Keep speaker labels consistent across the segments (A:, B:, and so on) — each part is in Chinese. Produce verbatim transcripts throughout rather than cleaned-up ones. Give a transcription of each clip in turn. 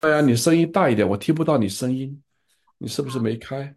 A: 哎呀，你声音大一点，我听不到你声音，你是不是没开？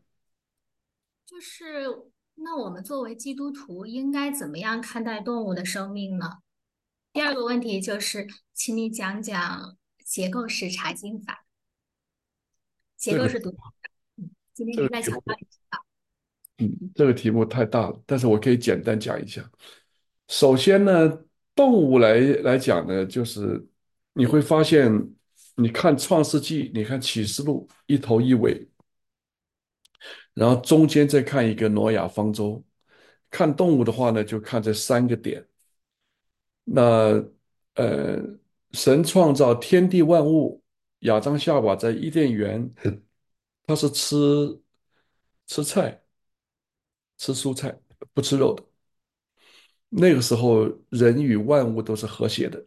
B: 就是那我们作为基督徒应该怎么样看待动物的生命呢？第二个问题就是，请你讲讲结构式查经法。结
A: 这个
B: 构是读，今天
A: 这个
B: 您在强调
A: 题目，嗯，这个题目太大了，但是我可以简单讲一下。首先呢，动物来来讲呢，就是你会发现，你看《创世纪》，你看《启示录》，一头一尾，然后中间再看一个挪亚方舟。看动物的话呢，就看这三个点。那呃，神创造天地万物，亚当夏娃在伊甸园，他是吃吃菜、吃蔬菜，不吃肉的。那个时候，人与万物都是和谐的，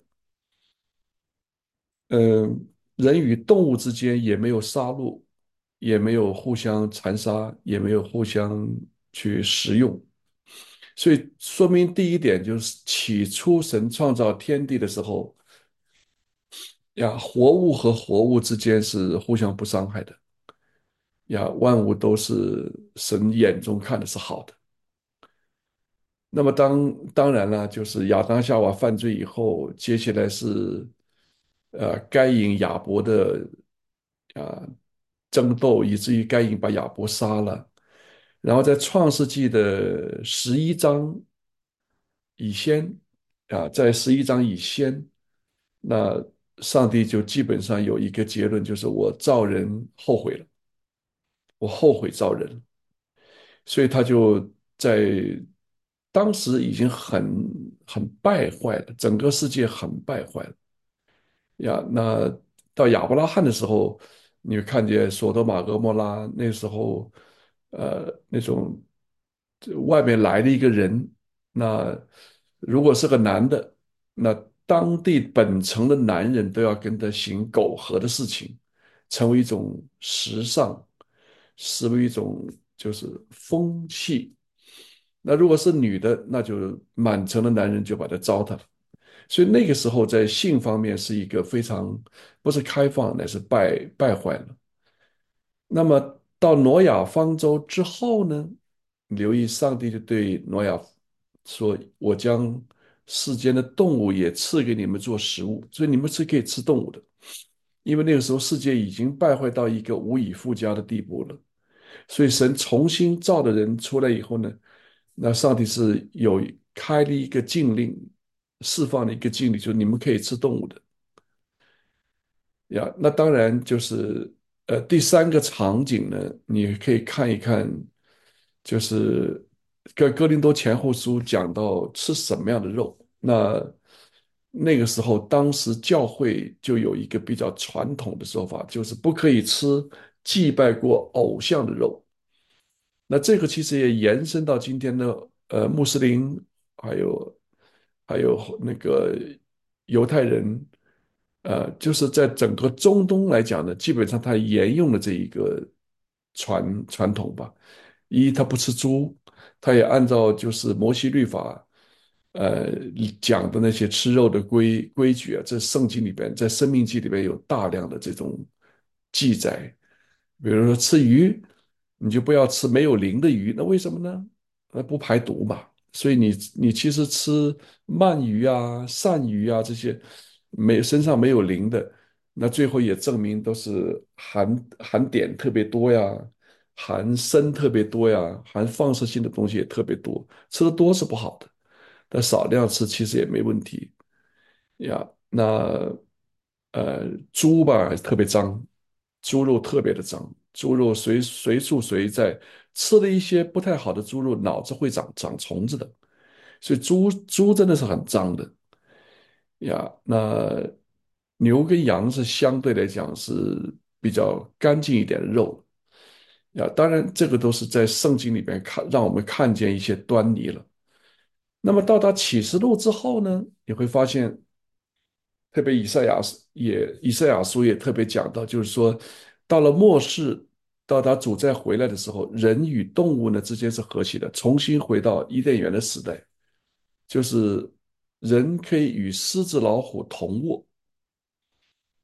A: 嗯、人与动物之间也没有杀戮，也没有互相残杀，也没有互相去食用。所以说明第一点就是，起初神创造天地的时候呀，活物和活物之间是互相不伤害的呀，万物都是神眼中看的是好的。那么当当然了，就是亚当夏娃犯罪以后，接下来是呃该隐亚伯的啊、争斗，以至于该隐把亚伯杀了。然后在创世纪的十一章以先啊，在十一章以先，那上帝就基本上有一个结论，就是我造人后悔了，我后悔造人，所以他就在当时已经很很败坏了，整个世界很败坏了呀。那到亚伯拉罕的时候，你会看见索多玛、俄摩拉那时候，呃，那种外面来了一个人，那如果是个男的，那当地本城的男人都要跟他行苟合的事情，成为一种时尚，视为一种就是风气。那如果是女的，那就满城的男人就把她糟蹋了。所以那个时候在性方面是一个非常不是开放，乃是败败坏了。那么到挪亚方舟之后呢，留意上帝就对挪亚说：“我将世间的动物也赐给你们做食物，所以你们是可以吃动物的。因为那个时候世界已经败坏到一个无以复加的地步了。所以神重新造的人出来以后呢，那上帝是有开了一个禁令，释放了一个禁令，就是你们可以吃动物的。呀，那当然就是呃，第三个场景呢，你可以看一看，就是哥哥林多前后书讲到吃什么样的肉。那那个时候，当时教会就有一个比较传统的说法，就是不可以吃祭拜过偶像的肉。那这个其实也延伸到今天的呃穆斯林，还有还有那个犹太人，呃，就是在整个中东来讲呢，基本上他沿用了这一个传传统吧。一，他不吃猪，他也按照就是摩西律法，呃讲的那些吃肉的规规矩啊，在圣经里边，在生命记里边有大量的这种记载。比如说吃鱼，你就不要吃没有鳞的鱼，那为什么呢？那不排毒嘛。所以你你其实吃鳗鱼啊、鳝鱼啊这些没身上没有鳞的，那最后也证明都是含含碘特别多呀，含砷特别多呀，含放射性的东西也特别多。吃的多是不好的，但少量吃其实也没问题呀。那呃，猪吧特别脏，猪肉特别的脏，猪肉随随处随在，吃了一些不太好的猪肉，脑子会长长虫子的。所以猪猪真的是很脏的呀。那牛跟羊是相对来讲是比较干净一点的肉呀。当然，这个都是在圣经里边看，让我们看见一些端倪了。那么到达启示录之后呢，你会发现，特别以赛亚书也以赛亚书也特别讲到，就是说，到了末世，到达主再回来的时候，人与动物呢之间是和谐的，重新回到伊甸园的时代。就是人可以与狮子、老虎同卧。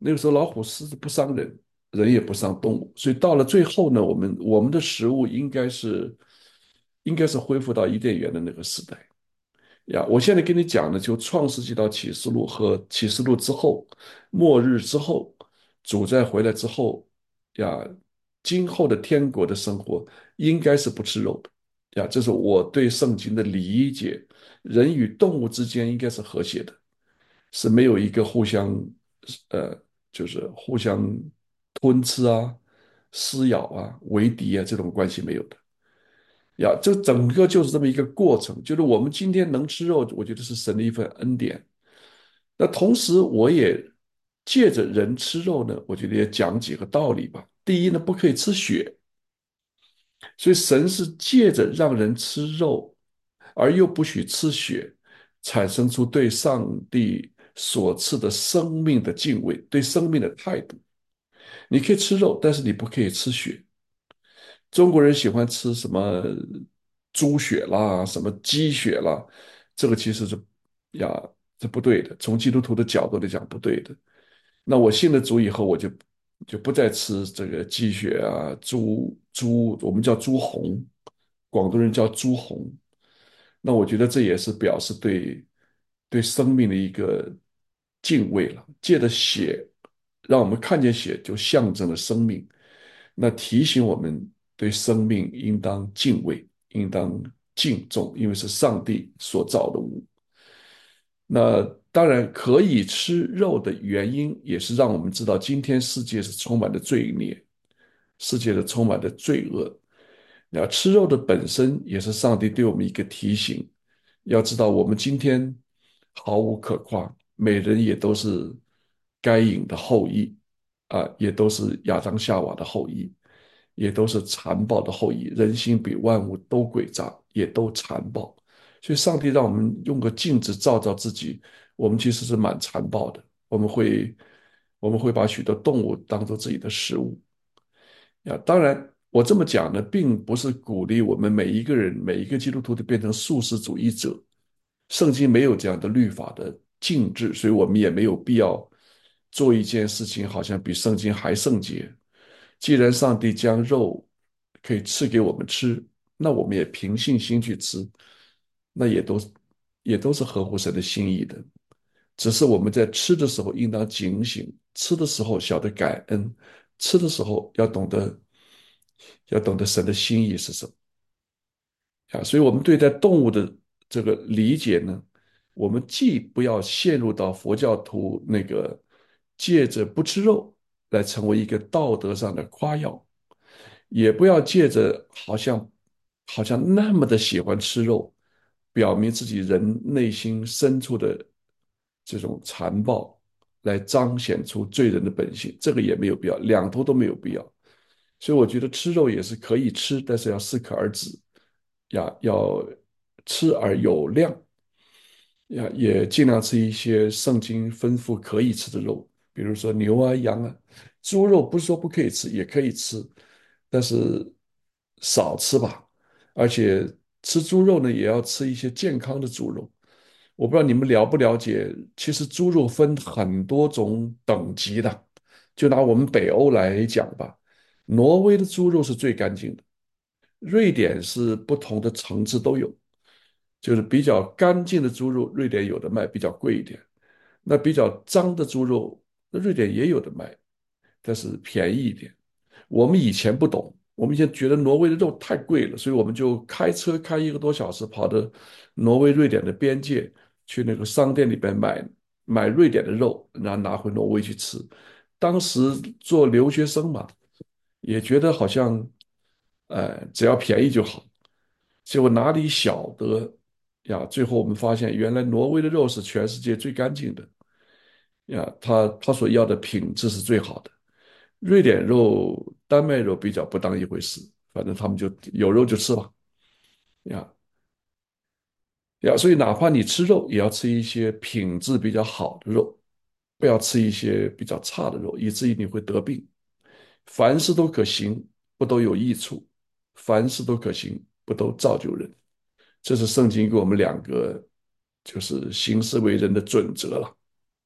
A: 那个时候老虎狮子不伤人，人也不伤动物，所以到了最后呢，我们我们的食物应该是应该是恢复到伊甸园的那个时代呀。我现在跟你讲的就创世纪到启示录和启示录之后，末日之后，主再回来之后呀，今后的天国的生活应该是不吃肉的呀。这是我对圣经的理解，人与动物之间应该是和谐的。是没有一个互相，呃，就是互相吞吃啊、撕咬啊、为敌啊这种关系没有的呀。这整个就是这么一个过程，就是我们今天能吃肉，我觉得是神的一份恩典。那同时，我也借着人吃肉呢，我觉得也讲几个道理吧。第一呢，不可以吃血，所以神是借着让人吃肉，而又不许吃血，产生出对上帝所赐的生命的敬畏，对生命的态度。你可以吃肉，但是你不可以吃血。中国人喜欢吃什么猪血啦，什么鸡血啦，这个其实是呀，这不对的。从基督徒的角度来讲，不对的。那我信了主以后，我就就不再吃这个鸡血啊，猪猪，我们叫猪红，广东人叫猪红。那我觉得这也是表示对对生命的一个敬畏了。借着血，让我们看见血，就象征了生命。那提醒我们对生命应当敬畏，应当敬重，因为是上帝所造的物。那当然，可以吃肉的原因，也是让我们知道，今天世界是充满了罪孽，世界的充满了罪恶。那吃肉的本身也是上帝对我们一个提醒，要知道我们今天毫无可夸，每人也都是该隐的后裔啊，也都是亚当夏娃的后裔，也都是残暴的后裔。人心比万物都诡诈，也都残暴。所以，上帝让我们用个镜子照照自己，我们其实是蛮残暴的。我们会我们会把许多动物当做自己的食物。呀，当然，我这么讲呢，并不是鼓励我们每一个人、每一个基督徒都变成素食主义者。圣经没有这样的律法的禁制，所以我们也没有必要做一件事情，好像比圣经还圣洁。既然上帝将肉可以赐给我们吃，那我们也凭信心去吃，那也都也都是合乎神的心意的。只是我们在吃的时候应当警醒，吃的时候晓得感恩，吃的时候要懂得要懂得神的心意是什么啊。所以，我们对待动物的这个理解呢，我们既不要陷入到佛教徒那个借着不吃肉来成为一个道德上的夸耀，也不要借着好像好像那么的喜欢吃肉，表明自己人内心深处的这种残暴，来彰显出罪人的本性。这个也没有必要，两头都没有必要。所以我觉得吃肉也是可以吃，但是要适可而止，要要吃而有量，呀，也尽量吃一些圣经吩咐可以吃的肉，比如说牛啊、羊啊、猪肉，不是说不可以吃，也可以吃，但是少吃吧。而且吃猪肉呢，也要吃一些健康的猪肉。我不知道你们了不了解，其实猪肉分很多种等级的。就拿我们北欧来讲吧，挪威的猪肉是最干净的，瑞典是不同的层次都有。就是比较干净的猪肉，瑞典有的卖，比较贵一点。那比较脏的猪肉，那瑞典也有的卖，但是便宜一点。我们以前不懂，我们以前觉得挪威的肉太贵了，所以我们就开车开一个多小时，跑到挪威、瑞典的边界，去那个商店里边买买瑞典的肉，然后拿回挪威去吃。当时做留学生嘛，也觉得好像，呃，只要便宜就好。结果哪里晓得呀？最后我们发现，原来挪威的肉是全世界最干净的呀，它它所要的品质是最好的。瑞典肉、丹麦肉比较不当一回事，反正他们就有肉就吃吧呀呀。所以哪怕你吃肉，也要吃一些品质比较好的肉，不要吃一些比较差的肉，以至于你会得病。凡事都可行，不都有益处；凡事都可行，不都造就人。这是圣经给我们两个就是行事为人的准则了。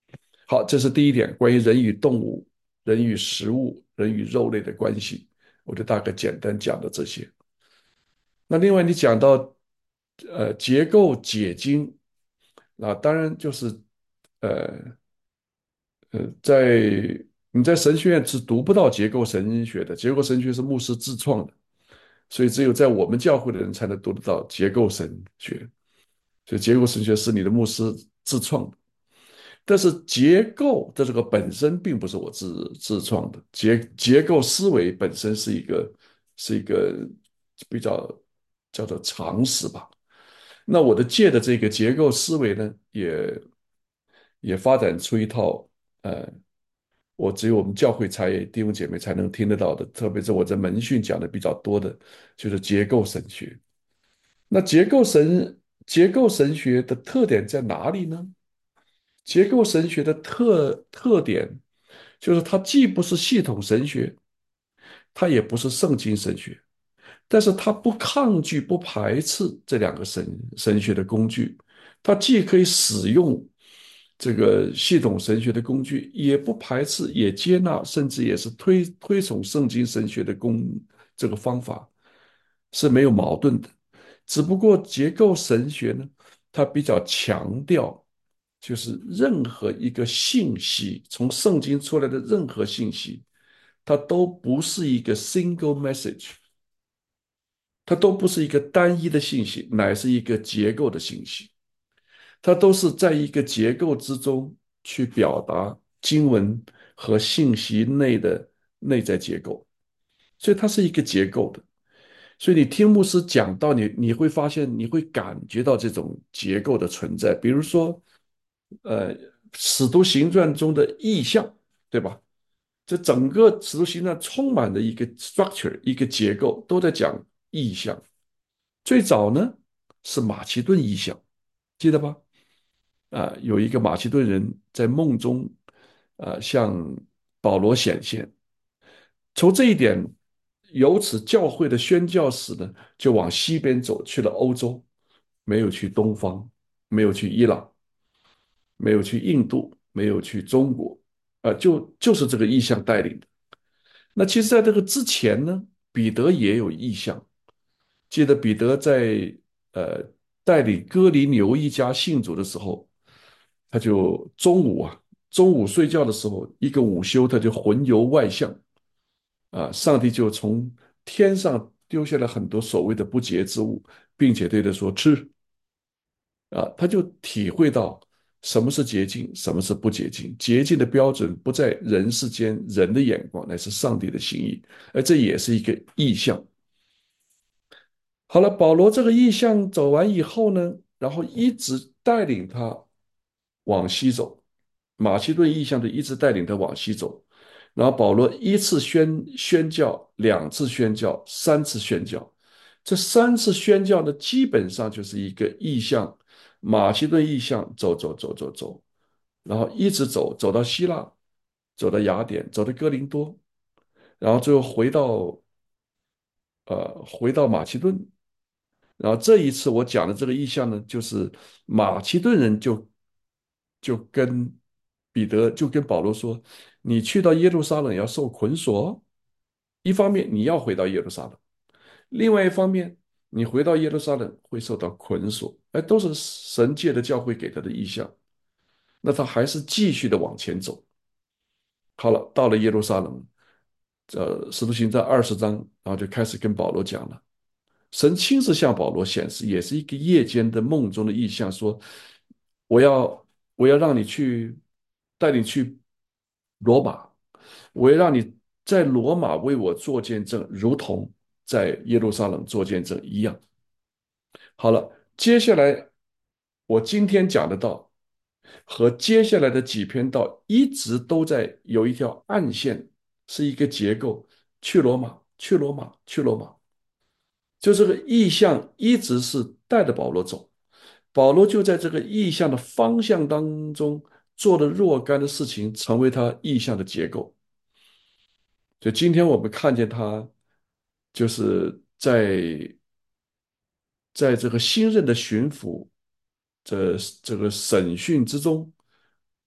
A: 好，这是第一点，关于人与动物、人与食物、人与肉类的关系，我就大概简单讲的这些。那另外你讲到呃结构解经，那当然就是呃呃在你在神学院是读不到结构神学的，结构神学是牧师自创的，所以只有在我们教会的人才能读得到结构神学，所以结构神学是你的牧师自创的。但是结构的这个本身并不是我自自创的，结结构思维本身是一个是一个比较叫做常识吧。那我的借的这个结构思维呢，也也发展出一套呃，我只有我们教会才弟兄姐妹才能听得到的，特别是我在门训讲的比较多的，就是结构神学。那结构神结构神学的特点在哪里呢？结构神学的特特点就是它既不是系统神学，它也不是圣经神学，但是它不抗拒、不排斥这两个神神学的工具，它既可以使用这个系统神学的工具，也不排斥，也接纳，甚至也是推推崇圣经神学的工这个方法，是没有矛盾的。只不过结构神学呢，它比较强调，就是任何一个信息，从圣经出来的任何信息，它都不是一个 single message，它都不是一个单一的信息，乃是一个结构的信息。它都是在一个结构之中去表达经文和信息内的内在结构，所以它是一个结构的。所以你听牧师讲到你，你会发现，你会感觉到这种结构的存在。比如说，呃，《使徒行传》中的意象，对吧？这整个《使徒行传》充满了一个 structure，一个结构，都在讲意象。最早呢是马其顿意象，记得吧？啊、有一个马其顿人在梦中，啊，向保罗显现。从这一点，由此教会的宣教士呢，就往西边走去了欧洲，没有去东方，没有去伊朗，没有去印度，没有去中国，啊、就就是这个意象带领的。那其实，在这个之前呢，彼得也有意象。记得彼得在呃带领哥尼流一家信主的时候，他就中午啊，中午睡觉的时候，一个午休，他就魂游外象啊，上帝就从天上丢下了很多所谓的不洁之物，并且对他说吃啊，他就体会到什么是洁净，什么是不洁净。洁净的标准不在人世间人的眼光，乃是上帝的心意，而这也是一个意象。好了，保罗这个意象走完以后呢，然后一直带领他往西走，马其顿意象就一直带领他往西走。然后保罗一次宣宣教，两次宣教，三次宣教。这三次宣教呢，基本上就是一个意象，马其顿意象走走走走走，然后一直走走到希腊，走到雅典，走到哥林多，然后最后回到呃回到马其顿。然后这一次我讲的这个意象呢，就是马其顿人就就跟彼得就跟保罗说，你去到耶路撒冷要受捆锁，一方面你要回到耶路撒冷，另外一方面你回到耶路撒冷会受到捆锁，哎，都是神界的教会给他的意象。那他还是继续的往前走。好了，到了耶路撒冷，呃，使徒行传二十章，然后就开始跟保罗讲了。神亲自向保罗显示，也是一个夜间的梦中的意象，说：“我要我要让你去带你去罗马，我要让你在罗马为我做见证，如同在耶路撒冷做见证一样。”好了，接下来我今天讲的道和接下来的几篇道一直都在有一条暗线，是一个结构，去罗马，去罗马，去罗马。就这个意象一直是带着保罗走，保罗就在这个意象的方向当中做了若干的事情，成为他意象的结构。所以今天我们看见他，就是在在这个新任的巡抚这这个审讯之中，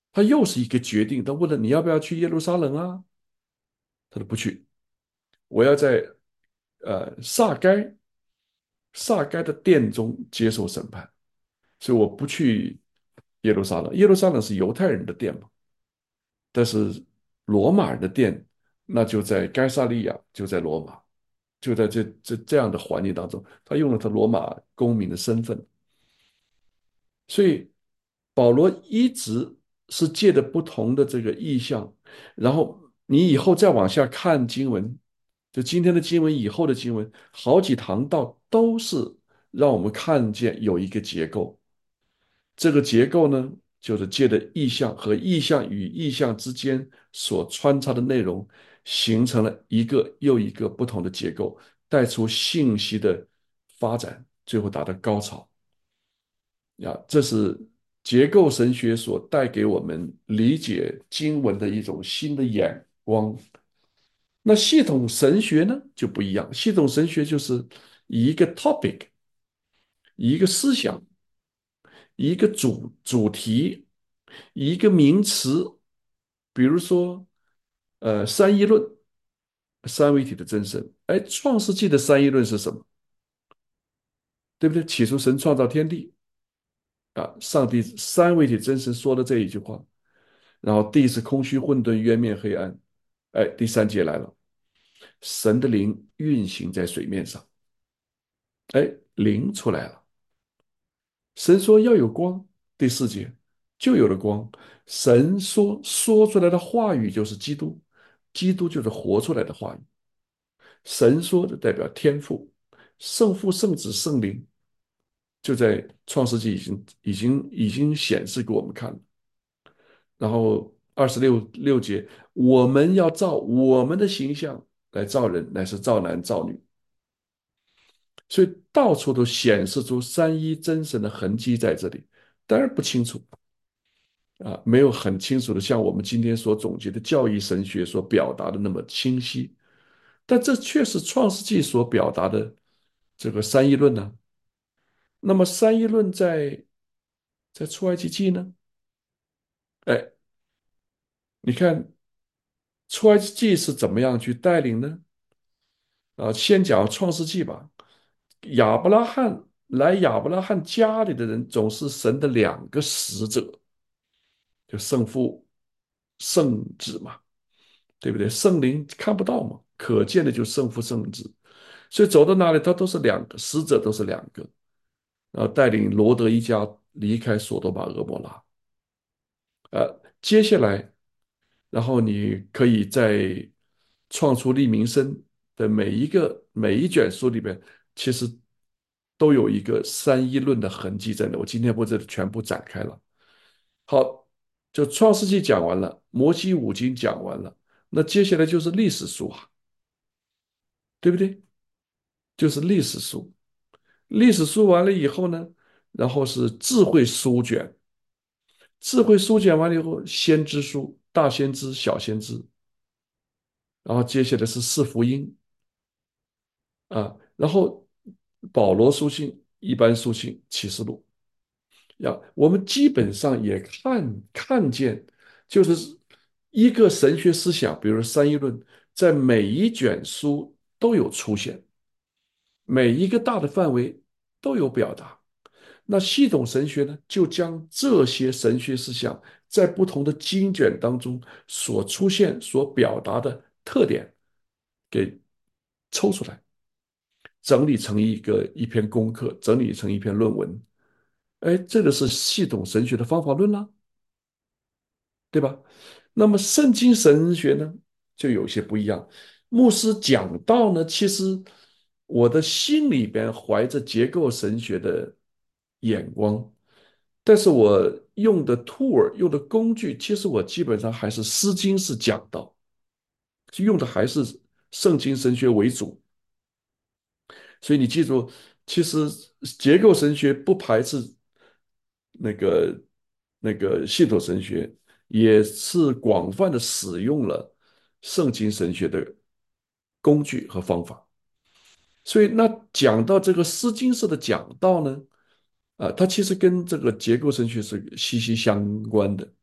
A: 他又是一个决定。他问了你要不要去耶路撒冷啊？他说不去，我要在呃撒该撒该的殿中接受审判，所以我不去耶路撒冷。耶路撒冷是犹太人的殿嘛，但是罗马人的殿那就在该萨利亚，就在罗马，就在这这这样的环境当中，他用了他罗马公民的身份，所以保罗一直是借着不同的这个意象，然后你以后再往下看经文，就今天的经文以后的经文，好几堂道都是让我们看见有一个结构。这个结构呢，就是借着意象和意象与意象之间所穿插的内容，形成了一个又一个不同的结构，带出信息的发展，最后达到高潮。呀，这是结构神学所带给我们理解经文的一种新的眼光。那系统神学呢就不一样，系统神学就是以一个 topic，以一个思想，以一个主主题，以一个名词，比如说，呃，三一论，三位一体的真神。哎，创世纪的三一论是什么？对不对？起初神创造天地啊，上帝三位一体真神说的这一句话，然后地是空虚混沌，渊面黑暗。哎，第三节来了，神的灵运行在水面上，哎，灵出来了。神说要有光，第四节就有了光。神说说出来的话语就是基督，基督就是活出来的话语。神说的代表天赋，圣父、圣子、圣灵，就在创世纪已经已经已经显示给我们看了。然后二十六六节，我们要照我们的形象来造人，乃是造男造女。所以到处都显示出三一真神的痕迹在这里，当然不清楚啊，没有很清楚的像我们今天所总结的教义神学所表达的那么清晰，但这却是创世纪所表达的这个三一论呢。那么三一论在在出埃及记呢？哎，你看出埃及记是怎么样去带领呢？啊，先讲创世纪吧。亚伯拉罕来亚伯拉罕家里的人，总是神的两个使者，就圣父、圣子嘛，对不对？圣灵看不到嘛，可见的就圣父、圣子，所以走到哪里，他都是两个使者，都是两个，然后带领罗德一家离开索多玛、俄摩拉。呃，接下来，然后你可以在创出利民生的每一个每一卷书里边，其实都有一个三一论的痕迹在那。我今天不这里全部展开了。好，就创世纪讲完了，摩西五经讲完了，那接下来就是历史书啊，对不对？就是历史书。历史书完了以后呢，然后是智慧书卷，智慧书卷完了以后，先知书、大先知、小先知，然后接下来是四福音啊，然后保罗书信、一般书信、启示录呀，我们基本上也看看见，就是一个神学思想，比如说三一论，在每一卷书都有出现，每一个大的范围都有表达。那系统神学呢，就将这些神学思想在不同的经卷当中所出现、所表达的特点给抽出来，整理成一个一篇功课，整理成一篇论文。哎，这个是系统神学的方法论啦，对吧？那么圣经神学呢，就有些不一样。牧师讲道呢，其实我的心里边怀着结构神学的眼光，但是我用的 tool 用的工具，其实我基本上还是诗经式讲道，用的还是圣经神学为主。所以你记住，其实结构神学不排斥那个那个系统神学，也是广泛的使用了圣经神学的工具和方法。所以那讲到这个诗经式的讲道呢，啊，它其实跟这个结构神学是息息相关的，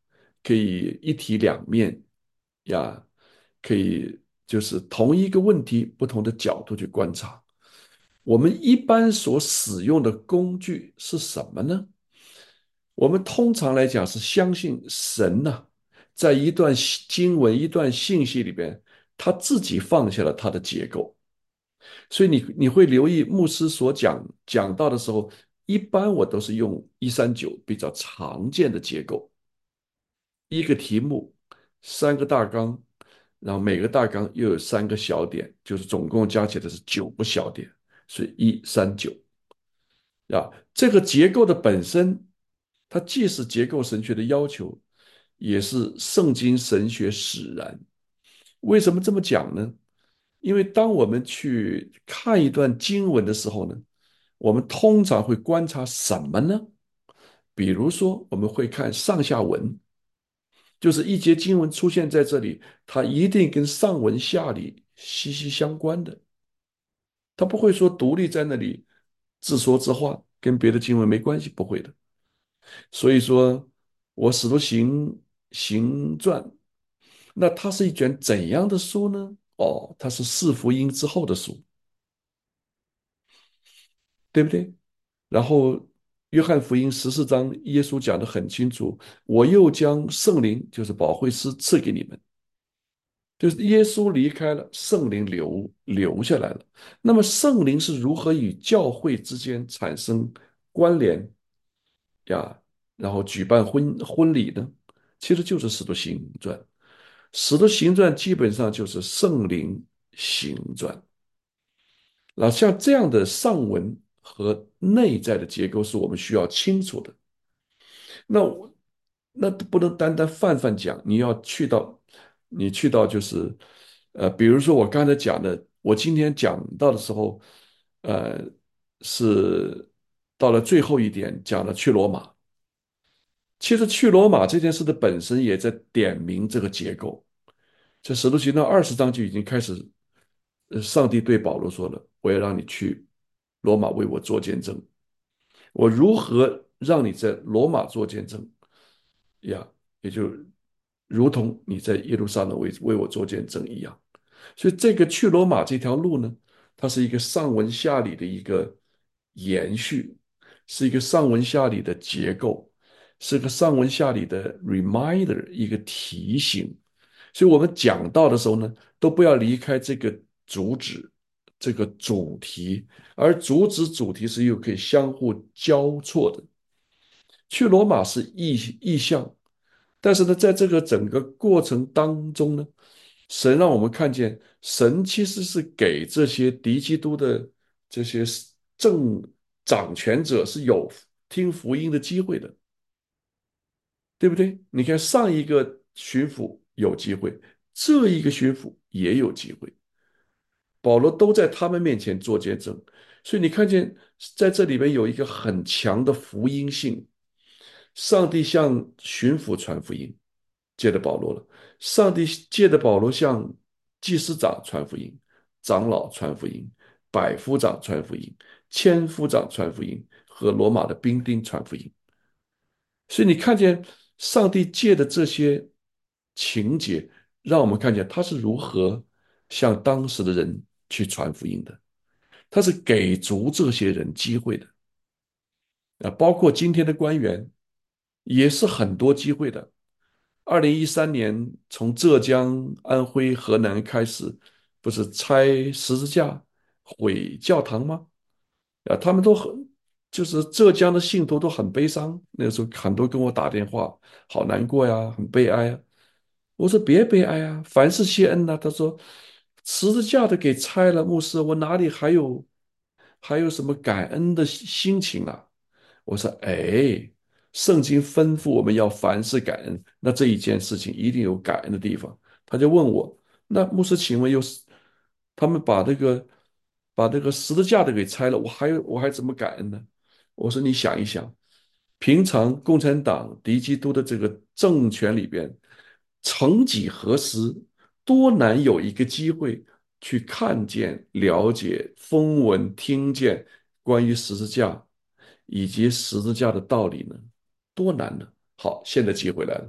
A: 可以一体两面呀，可以就是同一个问题不同的角度去观察。我们一般所使用的工具是什么呢？我们通常来讲是相信神呐、在一段经文、一段信息里边，他自己放下了他的结构。所以你你会留意牧师所讲讲到的时候，一般我都是用一三九比较常见的结构，一个题目，三个大纲，然后每个大纲又有三个小点，就是总共加起来是九个小点，所以一三九啊。这个结构的本身，它既是结构神学的要求，也是圣经神学使然。为什么这么讲呢？因为当我们去看一段经文的时候呢，我们通常会观察什么呢？比如说，我们会看上下文，就是一节经文出现在这里，它一定跟上文下理息息相关的，它不会说独立在那里自说自话，跟别的经文没关系，不会的。所以说，我使徒行行传，那它是一卷怎样的书呢？哦，它是四福音之后的书，对不对？然后约翰福音十四章，耶稣讲得很清楚，我又将圣灵，就是保惠师赐给你们。就是耶稣离开了，圣灵留留下来了。那么圣灵是如何与教会之间产生关联呀？然后举办婚婚礼呢？其实就是《使徒行传》，《使徒行传》基本上就是圣灵行传。那像这样的上文和内在的结构是我们需要清楚的。那我那不能单单泛泛讲，你要去到，你去到就是，呃，比如说我刚才讲的，我今天讲到的时候，呃，是到了最后一点讲了去罗马。其实去罗马这件事的本身也在点明这个结构。这使徒行传二十章就已经开始，呃，上帝对保罗说了：“我要让你去罗马为我做见证。我如何让你在罗马做见证？呀，也就如同你在耶路撒冷为为我做见证一样。所以这个去罗马这条路呢，它是一个上文下理的一个延续，是一个上文下理的结构，是个上文下理的 reminder，一个提醒。所以我们讲到的时候呢，都不要离开这个主旨，这个主题，而主旨主题是又可以相互交错的。去罗马是意意象，但是呢，在这个整个过程当中呢，神让我们看见，神其实是给这些敌基督的这些政掌权者是有听福音的机会的，对不对？你看上一个巡抚有机会，这一个巡抚也有机会，保罗都在他们面前做见证，所以你看见在这里面有一个很强的福音性。上帝向巡抚传福音，借着保罗了；上帝借着保罗向祭司长传福音，长老传福音，百夫长传福音，千夫长传福音，和罗马的兵丁传福音。所以你看见上帝借的这些情节，让我们看见他是如何向当时的人去传福音的。他是给足这些人机会的啊，包括今天的官员也是很多机会的。二零一三年从浙江、安徽、河南开始，不是拆十字架、毁教堂吗？啊，他们都很，就是浙江的信徒都很悲伤。那个时候很多跟我打电话，好难过呀，很悲哀啊。我说别悲哀啊，凡事谢恩呐、他说十字架都给拆了，牧师，我哪里还有还有什么感恩的心情啊？我说哎，圣经吩咐我们要凡事感恩，那这一件事情一定有感恩的地方。他就问我，那牧师，请问又是他们把这个把这个十字架都给拆了，我还我还怎么感恩呢？我说你想一想，平常共产党敌基督的这个政权里边，曾几何时，多难有一个机会去看见、了解、风闻、听见关于十字架以及十字架的道理呢？多难呢！好，现在机会来了。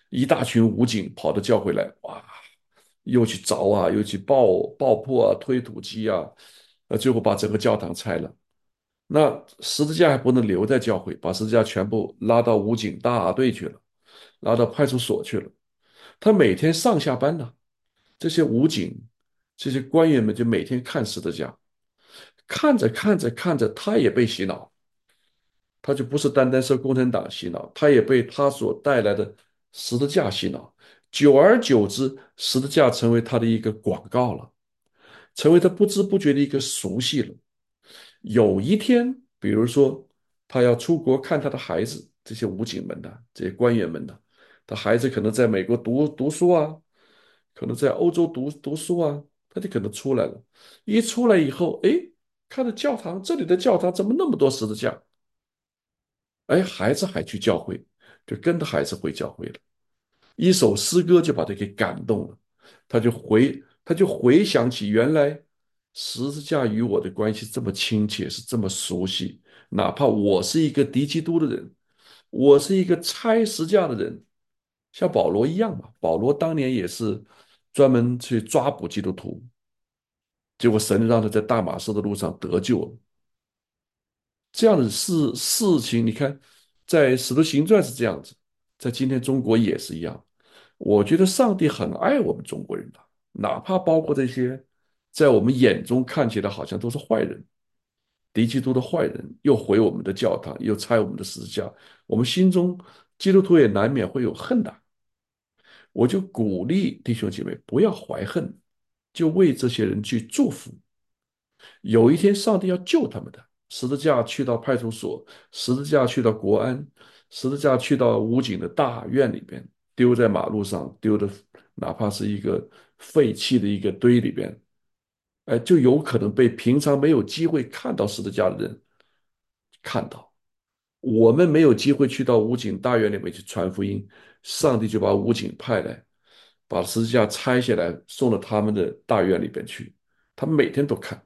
A: 一大群武警跑到教会来，哇，又去凿啊，又去爆爆破啊，推土机啊，呃，最后把整个教堂拆了。那十字架还不能留在教会，把十字架全部拉到武警大队去了，拉到派出所去了。他每天上下班呢，这些武警、这些官员们就每天看十字架，看着看着看着，他也被洗脑，他就不是单单受共产党洗脑，他也被他所带来的十字架洗脑。久而久之，十字架成为他的一个广告了，成为他不知不觉的一个熟悉了。有一天，比如说他要出国看他的孩子，这些武警们的、这些官员们的，他孩子可能在美国读读书啊，可能在欧洲读读书啊，他就可能出来了。一出来以后，哎，看到教堂，这里的教堂怎么那么多十字架？哎，孩子还去教会，就跟着孩子回教会了。一首诗歌就把他给感动了，他就回他就回想起原来十字架与我的关系这么亲切，是这么熟悉。哪怕我是一个敌基督的人，我是一个拆十字架的人，像保罗一样嘛。保罗当年也是专门去抓捕基督徒，结果神让他在大马士的路上得救了。这样的事事情，你看，在《使徒行传》是这样子，在今天中国也是一样。我觉得上帝很爱我们中国人的，哪怕包括这些在我们眼中看起来好像都是坏人、敌基督的坏人，又毁我们的教堂，又拆我们的十字架，我们心中基督徒也难免会有恨的。我就鼓励弟兄姐妹不要怀恨，就为这些人去祝福。有一天，上帝要救他们的。十字架去到派出所，十字架去到国安，十字架去到武警的大院里边，丢在马路上，丢的哪怕是一个废弃的一个堆里边，哎，就有可能被平常没有机会看到十字架的人看到。我们没有机会去到武警大院里面去传福音，上帝就把武警派来，把十字架拆下来，送到他们的大院里边去，他们每天都看。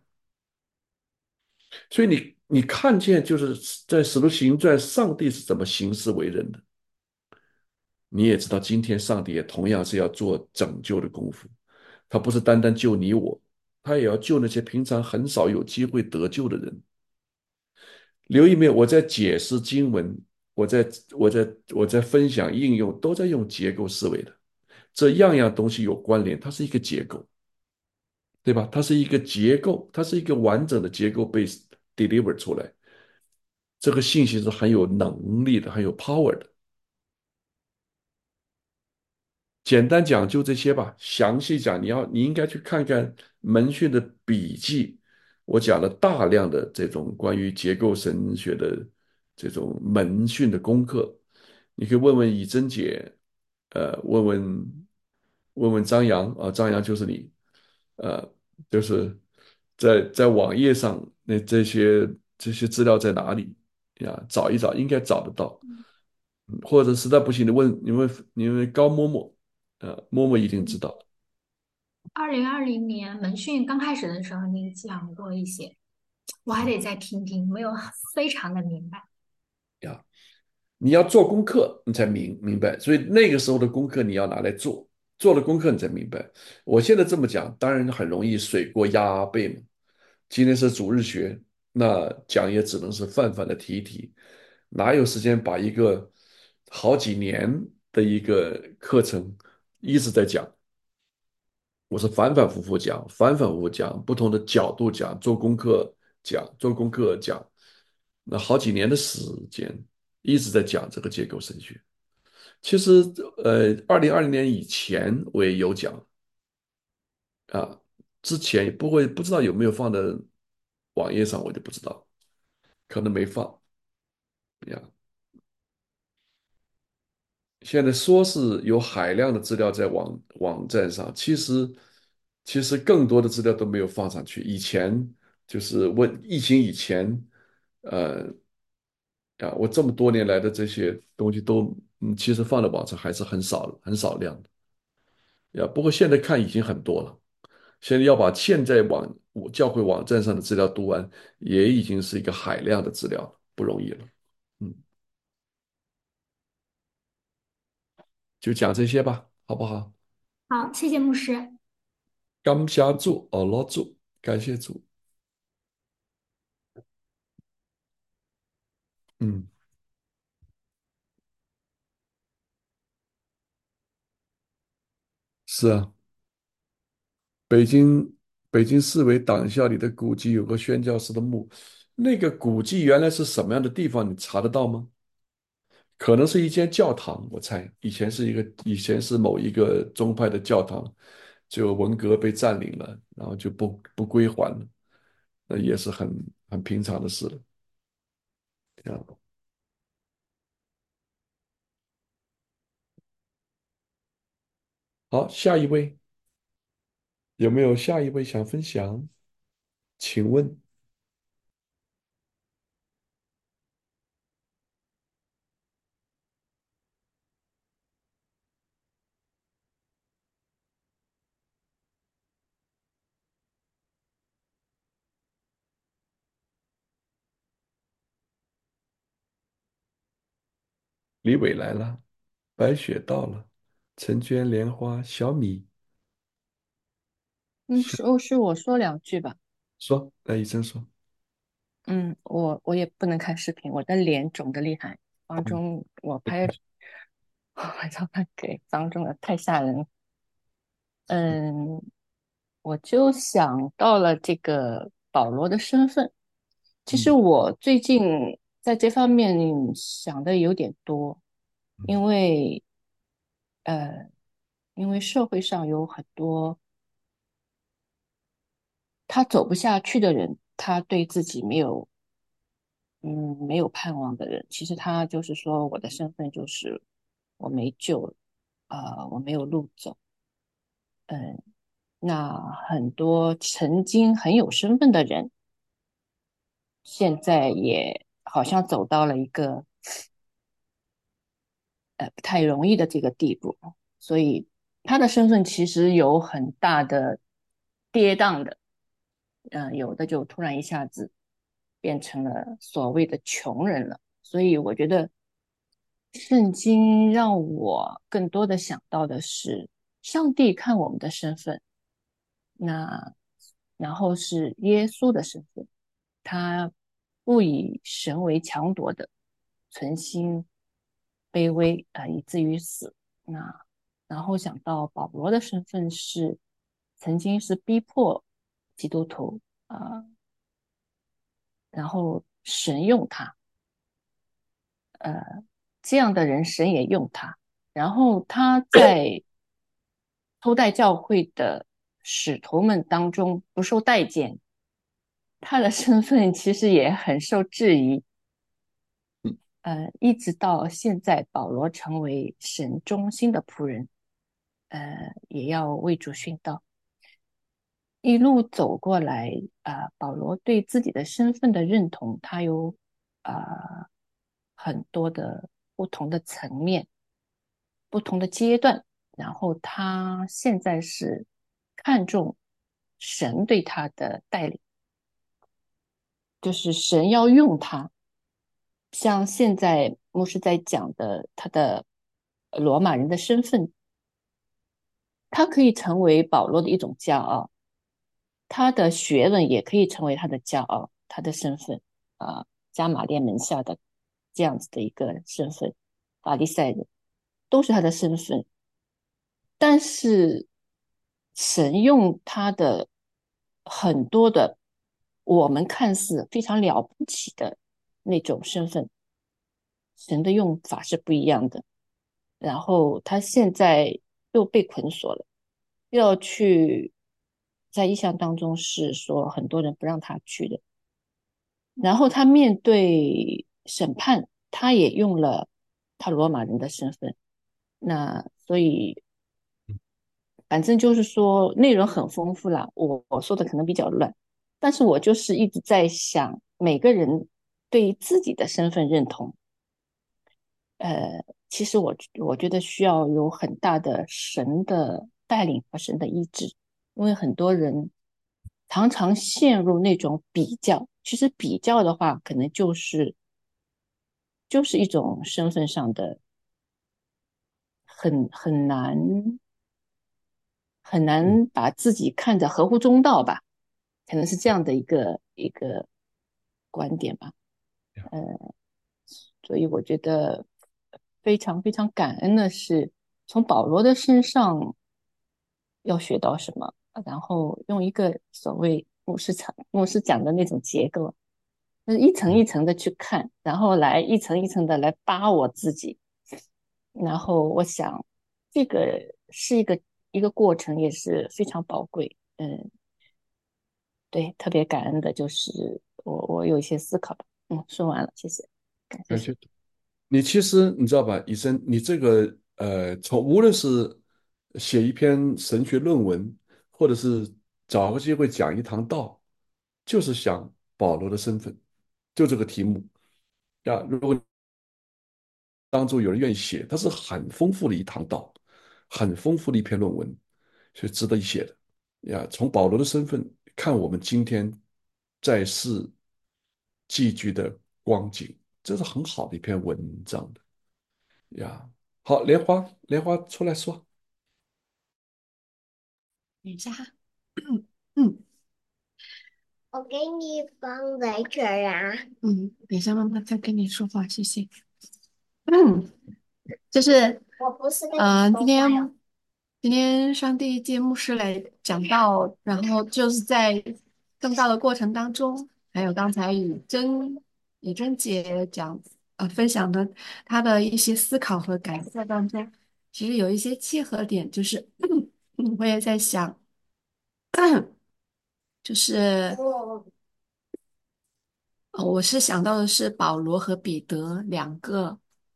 A: 所以你你看见就是在《使徒行传》，上帝是怎么行事为人的，你也知道，今天上帝也同样是要做拯救的功夫，他不是单单救你我，他也要救那些平常很少有机会得救的人。留意没有？我在解释经文，我在我在我在分享应用，都在用结构思维的，这样样东西有关联，它是一个结构，对吧？它是一个结构，它是一个完整的结构被 deliver 出来。这个信息是很有能力的，很有 power 的。简单讲就这些吧，详细讲你要你应该去看看门训的笔记，我讲了大量的这种关于结构神学的这种门训的功课，你可以问问以真姐，呃，问问问问张扬啊，张扬就是你，呃，就是在在网页上那这些这些资料在哪里呀？找一找，应该找得到。或者实在不行，你问你问你问高嬷嬷，呃，嬷嬷一定知道
B: 二零二零年门训刚开始的时候，你讲过一些，我还得再听听，没有非常的明白。
A: 呀。你要做功课，你才明明白，所以那个时候的功课你要拿来做，做了功课你才明白。我现在这么讲，当然很容易水过鸭背嘛。今天是主日学，那讲也只能是泛泛的提一提，哪有时间把一个好几年的一个课程一直在讲？我是反反复复讲，反反复复讲，不同的角度讲，做功课讲，做功课讲，那好几年的时间一直在讲这个结构神学。其实，呃，二零二零年以前我也有讲啊，之前也不会不知道有没有放在网页上，我就不知道，可能没放呀。现在说是有海量的资料在网网站上，其实其实更多的资料都没有放上去。以前就是问疫情以前，呃啊，我这么多年来的这些东西都，嗯，其实放在网上还是很少很少量的呀。不过现在看已经很多了，现在要把现在网教会网站上的资料读完，也已经是一个海量的资料了，不容易了。嗯。 就讲这些吧，好不好？
B: 好，谢谢牧师。
A: 感谢主，阿拉主，感谢主。嗯，是啊，北京北京市委党校里的古迹有个宣教师的墓，那个古迹原来是什么样的地方？你查得到吗？可能是一间教堂，我猜以前是一个以前是某一个宗派的教堂，就文革被占领了，然后就不不归还了，那也是很很平常的事了。这样，好，下一位有没有下一位想分享？请问李伟来了，白雪到了，陈娟、莲花、小米，
C: 嗯，是是我说两句吧。
A: 说，来，医生说，
C: 嗯，我我也不能看视频，我的脸肿得厉害。当
A: 嗯
C: 中我拍，我照片给当中的太吓人了。嗯，我就想到了这个保罗的身份。其实
A: 嗯
C: 我最近在这方面想的有点多，
A: 嗯
C: 因为呃，因为社会上有很多他走不下去的人，他对自己没有嗯，没有盼望的人，其实他就是说，我的身份就是我没救了，啊、我没有路走。嗯，那很多曾经很有身份的人，现在也好像走到了一个呃不太容易的这个地步，所以他的身份其实有很大的跌宕的，嗯、有的就突然一下子变成了所谓的穷人了。所以我觉得圣经让我更多的想到的是，上帝看我们的身份，那然后是耶稣的身份，他不以神为强夺的，存心卑微啊、呃以至于死。那然后想到保罗的身份是曾经是逼迫基督徒啊、呃然后神用他，呃，这样的人神也用他。然后他在初代教会的使徒们当中不受待见，他的身份其实也很受质疑。
A: 嗯
C: 呃，一直到现在，保罗成为神中心的仆人，呃，也要为主殉道。一路走过来，啊、呃保罗对自己的身份的认同，他有啊、呃很多的不同的层面、不同的阶段。然后他现在是看重神对他的带领，就是神要用他。像现在牧师在讲的他的罗马人的身份，他可以成为保罗的一种骄傲，他的学问也可以成为他的骄傲，他的身份啊、呃加玛列门下的这样子的一个身份，法利赛人都是他的身份。但是神用他的很多的我们看似非常了不起的那种身份，神的用法是不一样的。然后他现在又被捆锁了，要去在意象当中是说很多人不让他去的。然后他面对审判，他也用了他罗马人的身份。那所以反正就是说内容很丰富啦，我我说的可能比较乱，但是我就是一直在想每个人对自己的身份认同。呃，其实我我觉得需要有很大的神的带领和神的医治，因为很多人常常陷入那种比较，其实比较的话，可能就是就是一种身份上的很很难很
A: 嗯，
C: 难把自己看得合乎中道吧，可能是这样的一个一个观点吧。呃，所以我觉得非常非常感恩的是，从保罗的身上要学到什么，然后用一个所谓牧师讲牧师讲的那种结构，就是一层
A: 嗯，
C: 一层的去看，然后来一层一层的来扒我自己，然后我想这个是一个一个过程，也是非常宝贵。嗯，对，特别感恩的就是我我有一些思考吧。嗯，说完了，谢谢，感谢神。
A: 感谢。你其实你知道吧，医生，你这个呃，从无论是写一篇神学论文，或者是找个机会讲一堂道，就是想保罗的身份，就这个题目呀。如果当中有人愿意写，它是很丰富的一堂道，很丰富的一篇论文，所以值得一写的呀。从保罗的身份看我们今天在世寄居的光景，这是很好的一篇文章的呀。好，莲花，莲花出来说。
D: 等一下哈，嗯我给你放在这儿啊。嗯，等一下，妈妈再跟你说话，谢谢。嗯，就是我不是跟你呃，今天今天上帝借牧师来讲道，然后就是在正道的过程当中，还有刚才以真以真姐讲呃分享的她的一些思考和感受当中，其实有一些契合点，就是我也在想。就是呃，我是想到的是保罗和彼得两个。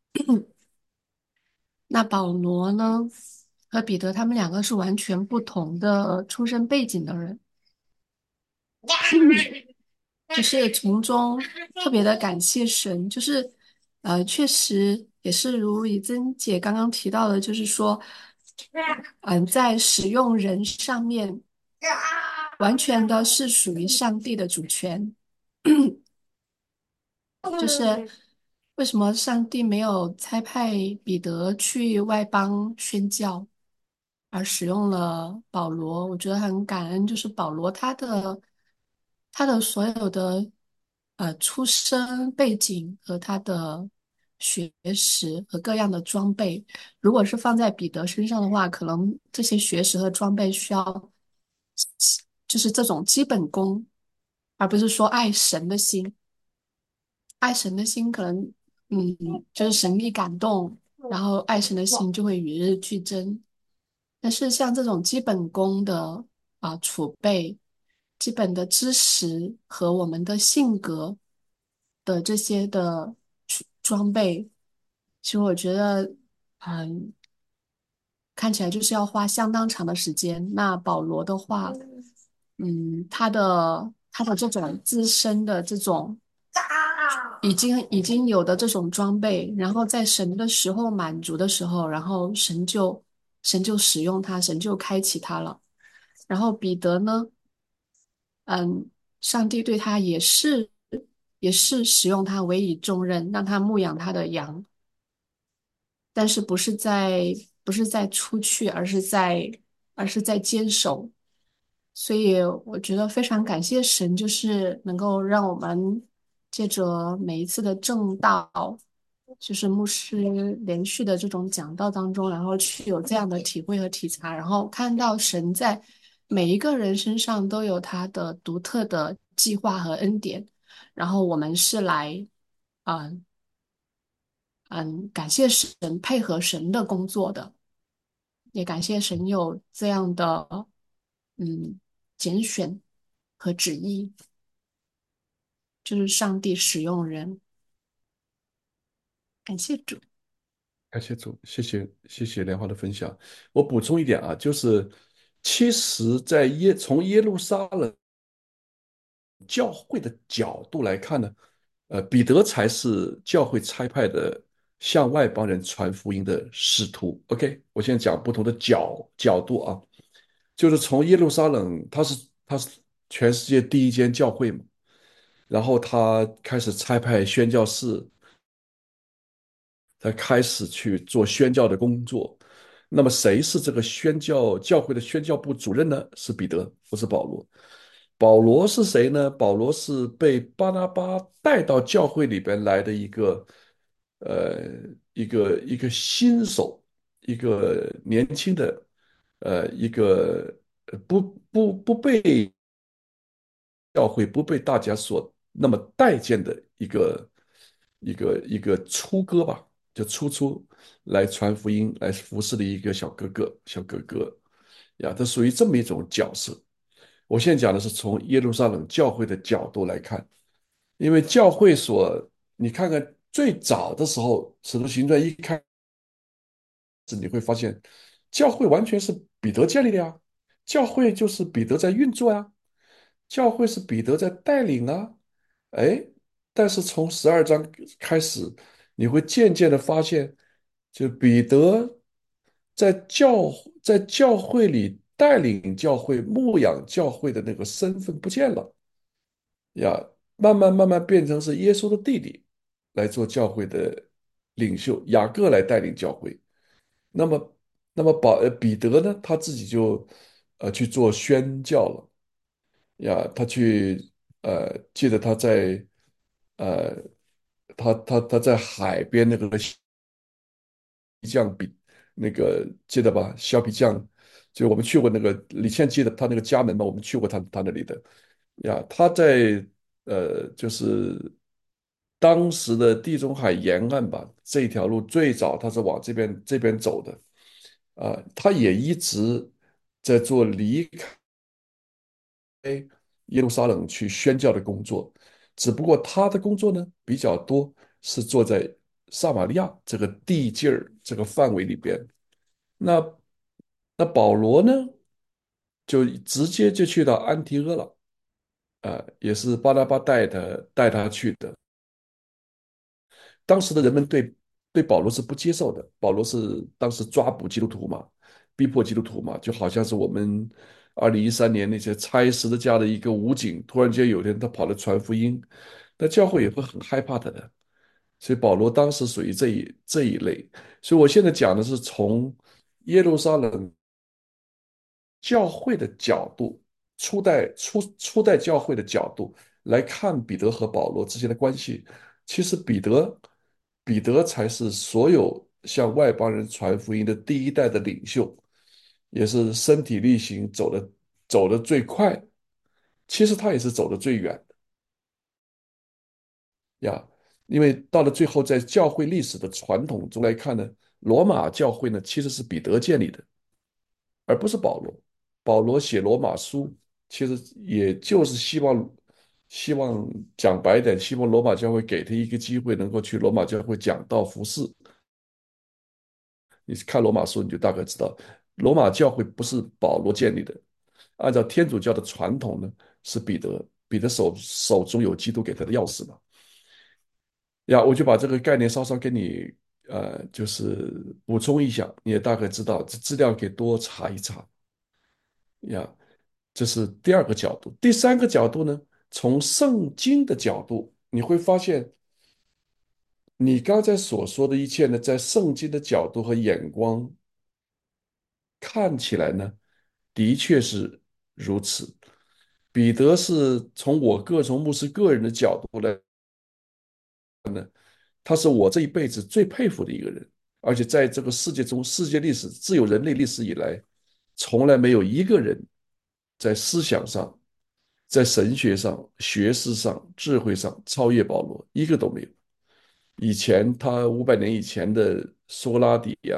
D: 那保罗呢和彼得他们两个是完全不同的出身背景的人，就是从中特别的感谢神，就是呃，确实也是如以珍姐刚刚提到的，就是说，嗯、在使用人上面，完全的是属于上帝的主权。就是为什么上帝没有差派彼得去外邦宣教，而使用了保罗？我觉得很感恩，就是保罗他的他的所有的呃出身背景和他的学识和各样的装备，如果是放在彼得身上的话，可能这些学识和装备需要就是这种基本功，而不是说爱神的心。爱神的心可能，嗯，就是神力感动，然后爱神的心就会与日俱增。但是像这种基本功的啊、储备、基本的知识和我们的性格的这些的储装备，其实我觉得，嗯，看起来就是要花相当长的时间。那保罗的话，嗯，他的他的这种自身的这种已经已经有的这种装备，然后在神的时候满足的时候，然后神就神就使用他，神就开启他了。然后彼得呢，嗯，上帝对他也是也是使用他委以重任，让他牧养他的羊，但是不是在不是在出去，而是在而是在坚守。所以我觉得非常感谢神，就是能够让我们借着每一次的正道，就是牧师连续的这种讲道当中，然后去有这样的体会和体察，然后看到神在每一个人身上都有他的独特的计划和恩典，然后我们是来，嗯、嗯，感谢神配合神的工作的，也感谢神有这样的嗯拣选和旨意，就是上帝使用人，感谢主。
A: 感谢主，谢谢谢谢莲花的分享。我补充一点啊，就是其实，在耶从耶路撒冷教会的角度来看呢，呃，彼得才是教会差派的向外邦人传福音的使徒。OK，我现在讲不同的角角度啊，就是从耶路撒冷，他是他是全世界第一间教会嘛，然后他开始差派宣教士，他开始去做宣教的工作。 那么谁是这个宣教教会的宣教部主任呢？是彼得，不是保罗。保罗是谁呢？保罗是被巴拿巴带到教会里边来的一个，呃，一个一个新手，一个年轻的，呃，一个呃不不不被教会不被大家所那么待见的一个一个一个初哥吧，就初初来传福音、来服侍的一个小哥哥、小哥哥呀，他属于这么一种角色。我现在讲的是从耶路撒冷教会的角度来看，因为教会所，你看看最早的时候，《使徒行传》一开始，你会发现教会完全是彼得建立的呀，教会就是彼得在运作呀，教会是彼得在带领啊。哎，但是从十二章开始，你会渐渐的发现，就彼得在教在教会里带领教会、牧养教会的那个身份不见了呀，慢慢慢慢变成是耶稣的弟弟来做教会的领袖，雅各来带领教会。那么，那么保呃彼得呢，他自己就呃去做宣教了呀，他去呃，记得他在呃，他他他在海边那个酱比那个记得吧？削皮匠，就我们去过那个李现记得他那个家门嘛，我们去过他他那里的呀。他在呃，就是当时的地中海沿岸吧，这一条路最早他是往这边这边走的啊，他也一直在做离开耶路撒冷去宣教的工作，只不过他的工作呢比较多是做在撒玛利亚这个地界儿这个范围里边。那那保罗呢，就直接就去到安提阿了，啊、也是巴拿巴带他带他去的。当时的人们对对保罗是不接受的，保罗是当时抓捕基督徒嘛，逼迫基督徒嘛，就好像是我们二零一三年那些拆十字架的一个武警，突然间有一天他跑来传福音，那教会也会很害怕他的。所以保罗当时属于这一这一类。所以我现在讲的是从耶路撒冷教会的角度，初代初初代教会的角度来看彼得和保罗之间的关系。其实彼得彼得才是所有向外邦人传福音的第一代的领袖，也是身体力行走的走的最快。其实他也是走的最远呀，因为到了最后，在教会历史的传统中来看呢，罗马教会呢其实是彼得建立的。而不是保罗。保罗写罗马书，其实也就是希望，希望讲白一点，希望罗马教会给他一个机会，能够去罗马教会讲道服侍。你看罗马书，你就大概知道，罗马教会不是保罗建立的，按照天主教的传统呢，是彼得，彼得手手中有基督给他的钥匙嘛。呀，我就把这个概念稍稍给你呃，就是补充一下，你也大概知道，这资料可以多查一查。呀，这是第二个角度。第三个角度呢，从圣经的角度，你会发现，你刚才所说的一切呢，在圣经的角度和眼光看起来呢，的确是如此。彼得是从我个从牧师个人的角度来，他是我这一辈子最佩服的一个人，而且在这个世界中，世界历史自有人类历史以来，从来没有一个人在思想上在神学上、学识上、智慧上超越保罗，一个都没有。以前他五百年以前的苏拉底呀、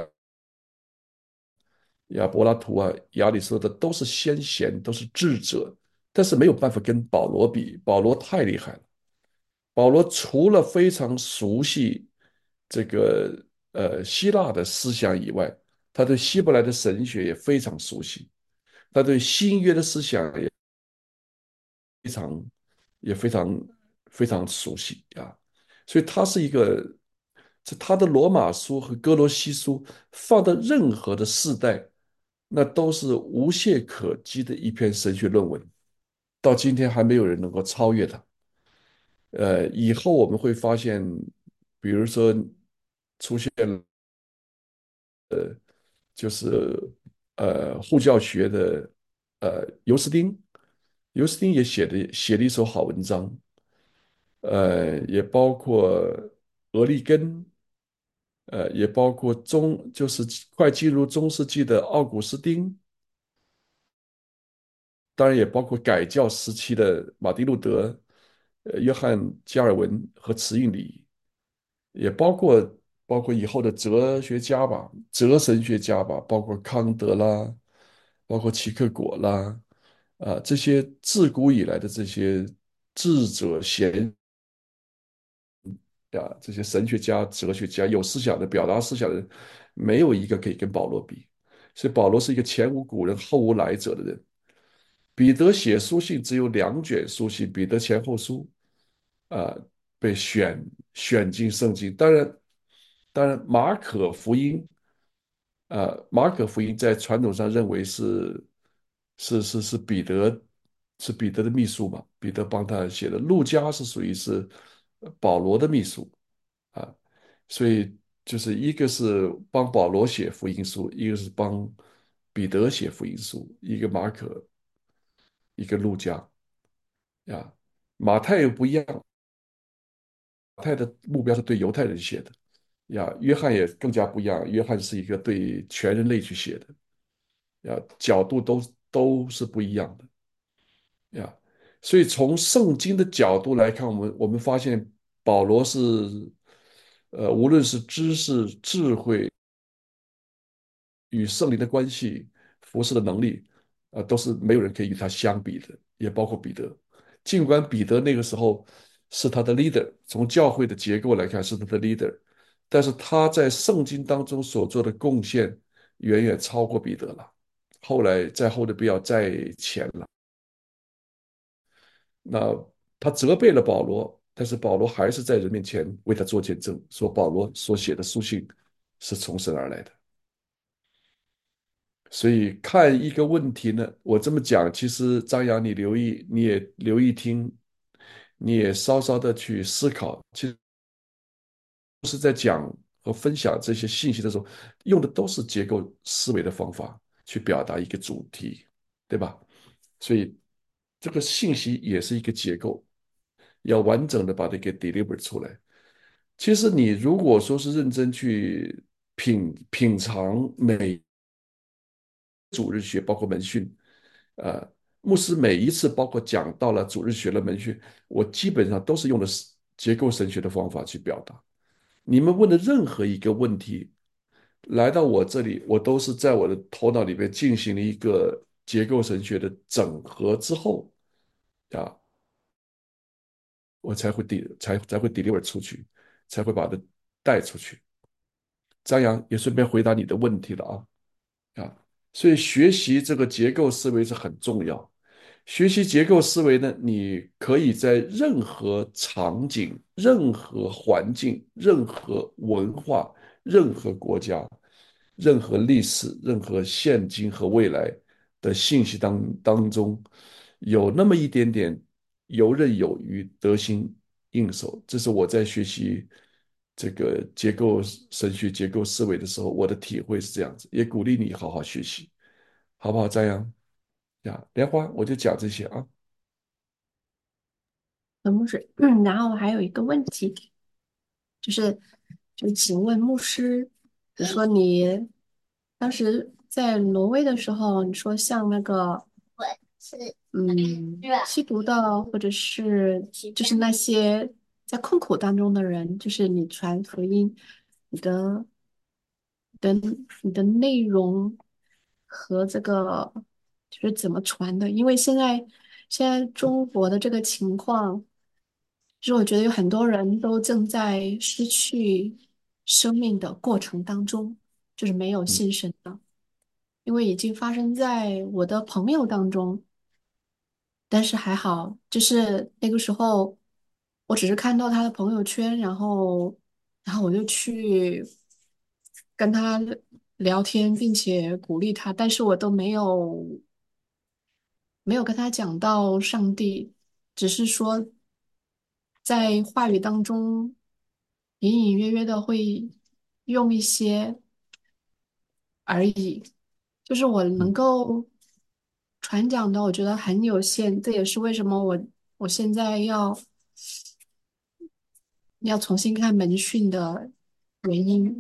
A: 亚伯拉图啊、亚里士多德都是先贤，都是智者，但是没有办法跟保罗比。保罗太厉害了。保罗除了非常熟悉这个呃希腊的思想以外，他对希伯来的神学也非常熟悉，他对新约的思想也非常也非常非常熟悉啊，所以他是一个，这他的罗马书和哥罗西书放到任何的世代，那都是无懈可击的一篇神学论文，到今天还没有人能够超越他。呃，以后我们会发现，比如说出现就是呃护教学的呃尤斯丁，尤斯丁也写的写了一首好文章，呃，也包括俄利根，呃，也包括中就是快进入中世纪的奥古斯丁，当然也包括改教时期的马丁路德、呃约翰加尔文和慈运理，也包括包括以后的哲学家吧，哲神学家吧，包括康德啦，包括齐克果啦，啊，这些自古以来的这些智者贤呀，这些神学家、哲学家，有思想的、表达思想的人，没有一个可以跟保罗比。所以保罗是一个前无古人后无来者的人。彼得写书信只有两卷书信，彼得前后书，啊、被选选进圣经。当然，当然马可福音，呃，马可福音在传统上认为是是是是彼得是彼得的秘书嘛，彼得帮他写的。路加是属于是呃保罗的秘书啊，所以就是一个是帮保罗写福音书，一个是帮彼得写福音书，一个马可，一个路加呀。马太又不一样，马太的目标是对犹太人写的呀，约翰也更加不一样，约翰是一个对全人类去写的。呀，角度都都是不一样的呀。所以从圣经的角度来看，我们我们发现保罗是，呃，无论是知识、智慧与圣灵的关系、服侍的能力，呃，都是没有人可以与他相比的，也包括彼得。尽管彼得那个时候是他的 leader，从教会的结构来看是他的 leader，但是他在圣经当中所做的贡献远远超过彼得了。后来在后的必要在前了。那他责备了保罗，但是保罗还是在人面前为他做见证，说保罗所写的书信是从神而来的。所以看一个问题呢，我这么讲，其实张扬你留意，你也留意听，你也稍稍的去思考。其实是在讲和分享这些信息的时候，用的都是结构思维的方法去表达一个主题，对吧？所以这个信息也是一个结构，要完整的把它给 deliver 出来。其实你如果说是认真去品品尝每主日学，包括门训，呃，牧师每一次包括讲到了主日学的门训，我基本上都是用的是结构神学的方法去表达。你们问的任何一个问题，来到我这里，我都是在我的头脑里面进行了一个结构神学的整合之后，啊，我才会 d 才才会 deliver 出去，才会把它带出去。张扬也顺便回答你的问题了啊啊，所以学习这个结构思维是很重要。学习结构思维呢，你可以在任何场景、任何环境、任何文化、任何国家、任何历史、任何现今和未来的信息当当中，有那么一点点游刃有余、得心应手。这是我在学习这个结构神学、结构思维的时候，我的体会是这样子，也鼓励你好好学习，好不好？这样呀，莲花，我就讲这些啊。
D: 呃牧师，嗯，然后还有一个问题，就是，就请问牧师，比如说你当时在挪威的时候，你说像那个，嗯，吸毒的，或者是就是那些在困苦当中的人，就是你传福音，你的的你的内容和这个就是怎么传的？因为现在现在中国的这个情况。就是我觉得有很多人都正在失去生命的过程当中，就是没有
A: 嗯
D: 信神的，因为已经发生在我的朋友当中，但是还好，就是那个时候，我只是看到他的朋友圈，然后，然后我就去跟他聊天，并且鼓励他，但是我都没有没有跟他讲到上帝，只是说在话语当中隐隐约约的会用一些而已。就是我能够传讲的，我觉得很有限。这也是为什么我我现在要要重新看门训的原因。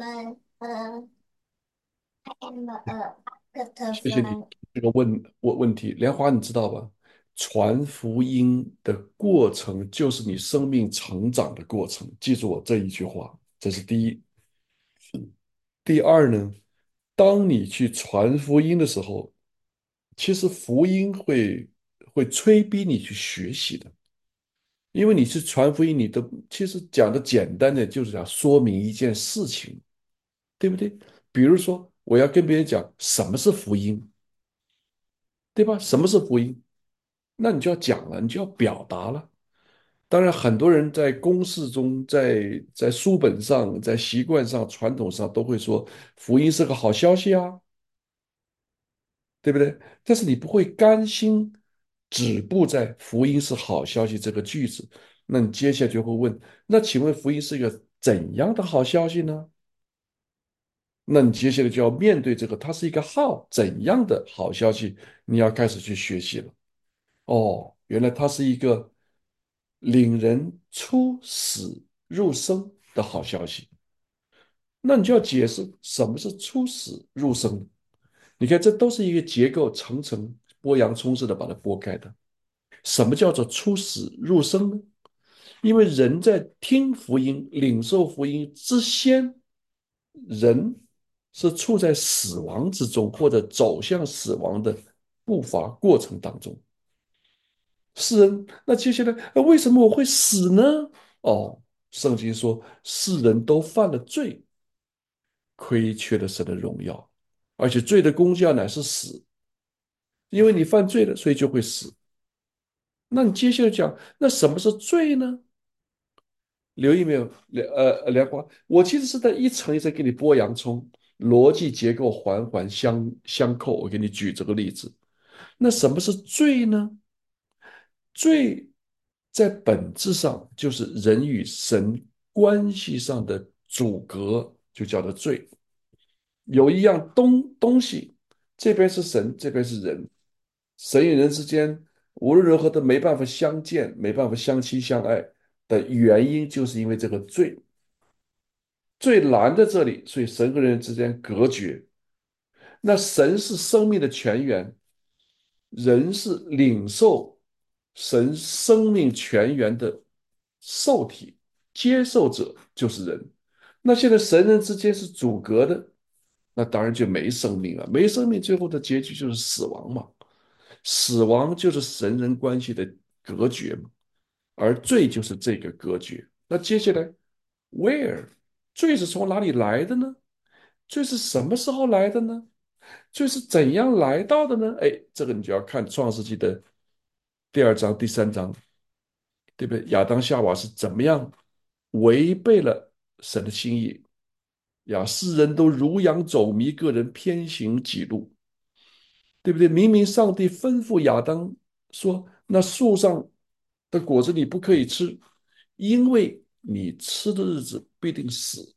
A: 谢谢你这个问问问题，莲花你知道吧？传福音的过程就是你生命成长的过程，记住我这一句话，这是第一。第二呢，当你去传福音的时候，其实福音会会催逼你去学习的，因为你去传福音，你的其实讲的简单的就是讲说明一件事情，对不对？比如说我要跟别人讲什么是福音，对吧？什么是福音？那你就要讲了，你就要表达了。当然，很多人在公式中，在在书本上，在习惯上、传统上都会说福音是个好消息啊，对不对？但是你不会甘心止步在福音是好消息这个句子，那你接下来就会问：那请问福音是一个怎样的好消息呢？那你接下来就要面对这个，它是一个好怎样的好消息，你要开始去学习了。哦，原来它是一个领人出死入生的好消息。那你就要解释什么是出死入生。你看，这都是一个结构层层剥洋葱似的把它剥开的。什么叫做出死入生呢？因为人在听福音、领受福音之先，人是处在死亡之中，或者走向死亡的步伐过程当中。世人，那接下来，呃为什么我会死呢？哦，圣经说，世人都犯了罪，亏缺了神的荣耀，而且罪的工价乃是死，因为你犯罪了，所以就会死。那你接下来讲，那什么是罪呢？留意没有？莲呃莲花，我其实是在一层一层给你剥洋葱，逻辑结构环环相相扣。我给你举这个例子，那什么是罪呢？罪在本质上就是人与神关系上的阻隔，就叫做罪。有一样东东西，这边是神，这边是人，神与人之间无论如何都没办法相见，没办法相亲相爱的原因，就是因为这个罪。罪难在这里，所以神和人之间隔绝。那神是生命的泉源，人是领受神生命泉源的受体，接受者就是人。那现在神人之间是阻隔的，那当然就没生命了。没生命，最后的结局就是死亡嘛。死亡就是神人关系的隔绝嘛，而罪就是这个隔绝。那接下来，where 罪是从哪里来的呢？罪是什么时候来的呢？罪是怎样来到的呢？哎，这个你就要看《创世纪》的第二章、第三章，对不对？亚当夏娃是怎么样违背了神的心意呀？世人都如羊走迷，个人偏行己路，对不对？明明上帝吩咐亚当说，那树上的果子你不可以吃，因为你吃的日子必定死。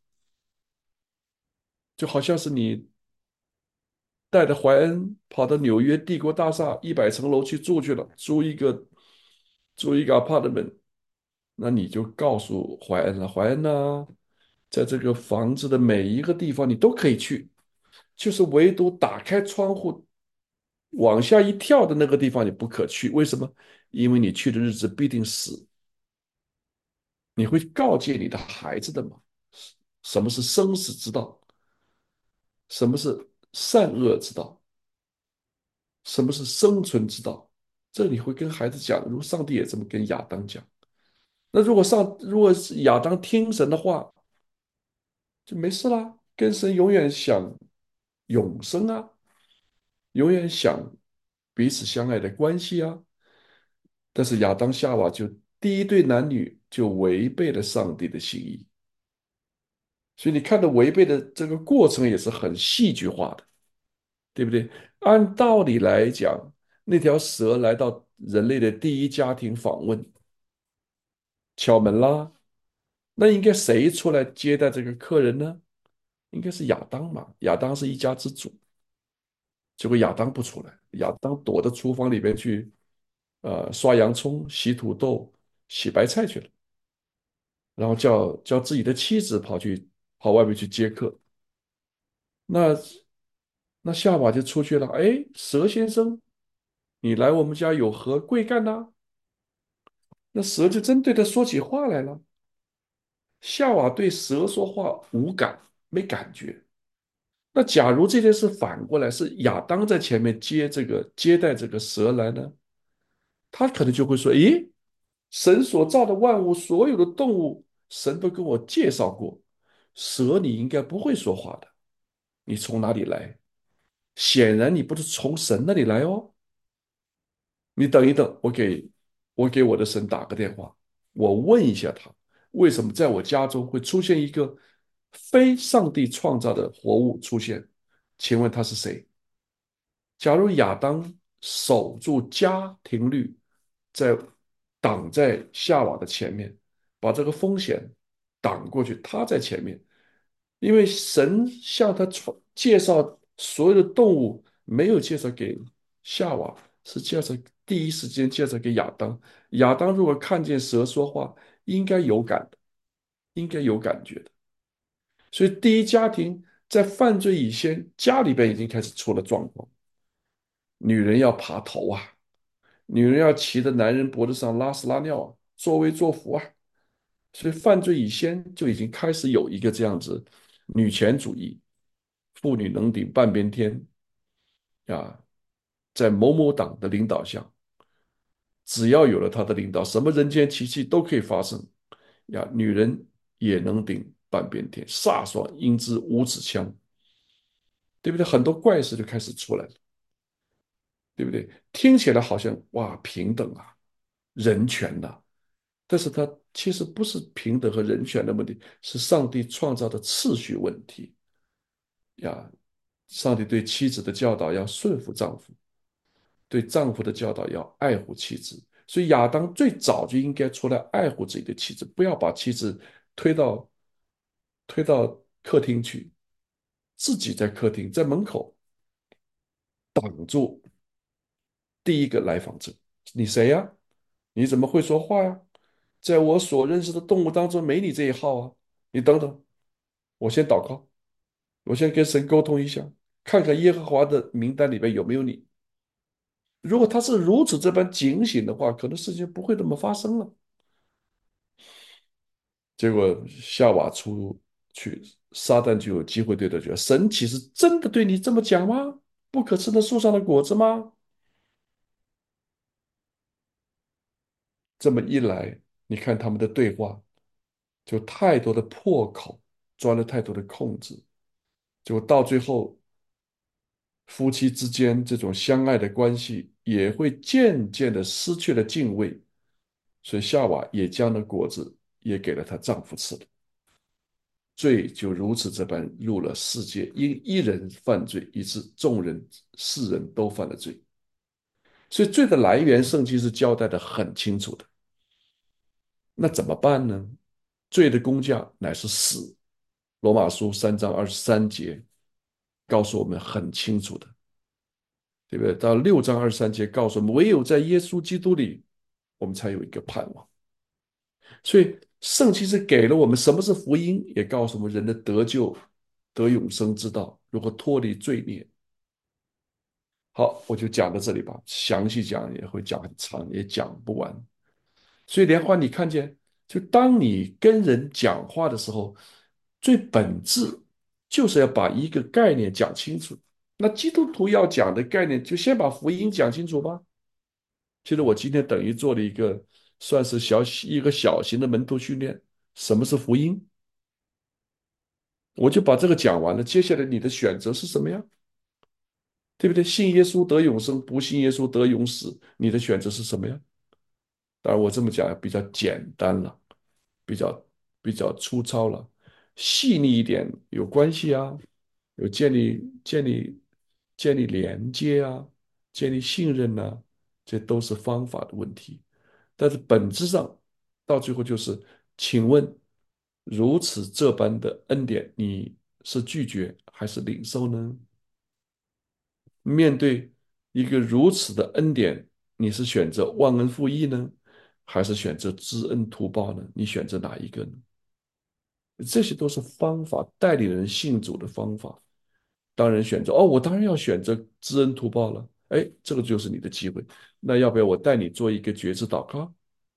A: 就好像是你带着怀恩跑到纽约帝国大厦一百层楼去住去了，租一个租一个 apartment，那你就告诉怀恩了，怀恩呐、在这个房子的每一个地方你都可以去，就是唯独打开窗户往下一跳的那个地方你不可去。为什么？因为你去的日子必定死。你会告诫你的孩子的吗？什么是生死之道？什么是善恶之道？什么是生存之道？这你会跟孩子讲，如果上帝也这么跟亚当讲。那如果上如果是亚当听神的话，就没事啦，跟神永远享永生啊，永远享彼此相爱的关系啊。但是亚当夏娃就第一对男女就违背了上帝的心意，所以你看到违背的这个过程也是很戏剧化的，对不对？按道理来讲，那条蛇来到人类的第一家庭访问，敲门啦，那应该谁出来接待这个客人呢？ 应该是亚当嘛，亚当是一家之主，结果亚当不出来，亚当躲到厨房里边去，呃，刷洋葱、洗土豆、洗白菜去了，然后叫叫自己的妻子跑去跑外面去接客。那那夏娃就出去了，哎，蛇先生，你来我们家有何贵干呐？那蛇就真对他说起话来了。夏娃对蛇说话无感，没感觉。那假如这件事反过来是亚当在前面接这个接待这个蛇来呢，他可能就会说：“咦，神所造的万物，所有的动物，神都跟我介绍过，蛇你应该不会说话的，你从哪里来？显然你不是从神那里来哦。你等一等，我给我给我的神打个电话，我问一下他，为什么在我家中会出现一个非上帝创造的活物出现？请问他是谁？”假如亚当守住家庭律，在挡在夏娃的前面，把这个风险挡过去，他在前面，因为神向他传介绍所有的动物，没有介绍给夏娃，是介绍第一时间介绍给亚当。亚当如果看见蛇说话，应该有感的，应该有感觉的。所以第一家庭在犯罪以前，家里边已经开始出了状况。女人要爬头啊，女人要骑在男人脖子上拉屎拉尿啊，作威作福啊，所以犯罪以先就已经开始有一个这样子女权主义，妇女能顶半边天啊，在某某党的领导下，只要有了他的领导，什么人间奇迹都可以发生呀，女人也能顶半边天，飒爽英姿五指枪，对不对？很多怪事就开始出来了，对不对？听起来好像哇平等啊，人权呐、但是它其实不是平等和人权的问题，是上帝创造的次序问题呀。上帝对妻子的教导要顺服丈夫，对丈夫的教导要爱护妻子。所以亚当最早就应该出来爱护自己的妻子，不要把妻子推到推到客厅去，自己在客厅在门口挡住第一个来访者。你谁呀？你怎么会说话呀？在我所认识的动物当中，没你这一号啊！你等等，我先祷告，我先跟神沟通一下，看看耶和华的名单里边有没有你。如果他是如此这般警醒的话，可能事情不会这么发生了。结果夏娃出去，撒旦就有机会对他讲：神岂是真的对你这么讲吗？不可吃那树上的果子吗？这么一来，你看他们的对话，就太多的破口，钻了太多的空子，结果到最后，夫妻之间这种相爱的关系也会渐渐的失去了敬畏，所以夏娃也将那果子也给了她丈夫吃了，罪就如此这般入了世界，因一人犯罪，以致众人世人都犯了罪。所以罪的来源，圣经是交代的很清楚的。那怎么办呢？罪的工价乃是死。罗马书三章二十三节告诉我们很清楚的，对不对？到六章二十三节告诉我们，唯有在耶稣基督里，我们才有一个盼望。所以圣经是给了我们什么是福音，也告诉我们人的得救、得永生之道，如何脱离罪孽。好，我就讲到这里吧，详细讲也会讲很长，也讲不完。所以莲花，你看见，就当你跟人讲话的时候，最本质就是要把一个概念讲清楚。那基督徒要讲的概念，就先把福音讲清楚吧。其实我今天等于做了一个算是小一个小型的门徒训练。什么是福音？我就把这个讲完了。接下来你的选择是什么呀？对不对？信耶稣得永生，不信耶稣得永死，你的选择是什么呀？当然，我这么讲比较简单了，比较比较粗糙了，细腻一点有关系啊，有建立建立建立连接啊，建立信任呐、啊，这都是方法的问题。但是本质上，到最后就是，请问如此这般的恩典，你是拒绝还是领受呢？面对一个如此的恩典，你是选择忘恩负义呢，还是选择知恩图报呢？你选择哪一个呢？这些都是方法，带领人信主的方法。当然选择哦，我当然要选择知恩图报了。哎，这个就是你的机会。那要不要我带你做一个觉知祷告？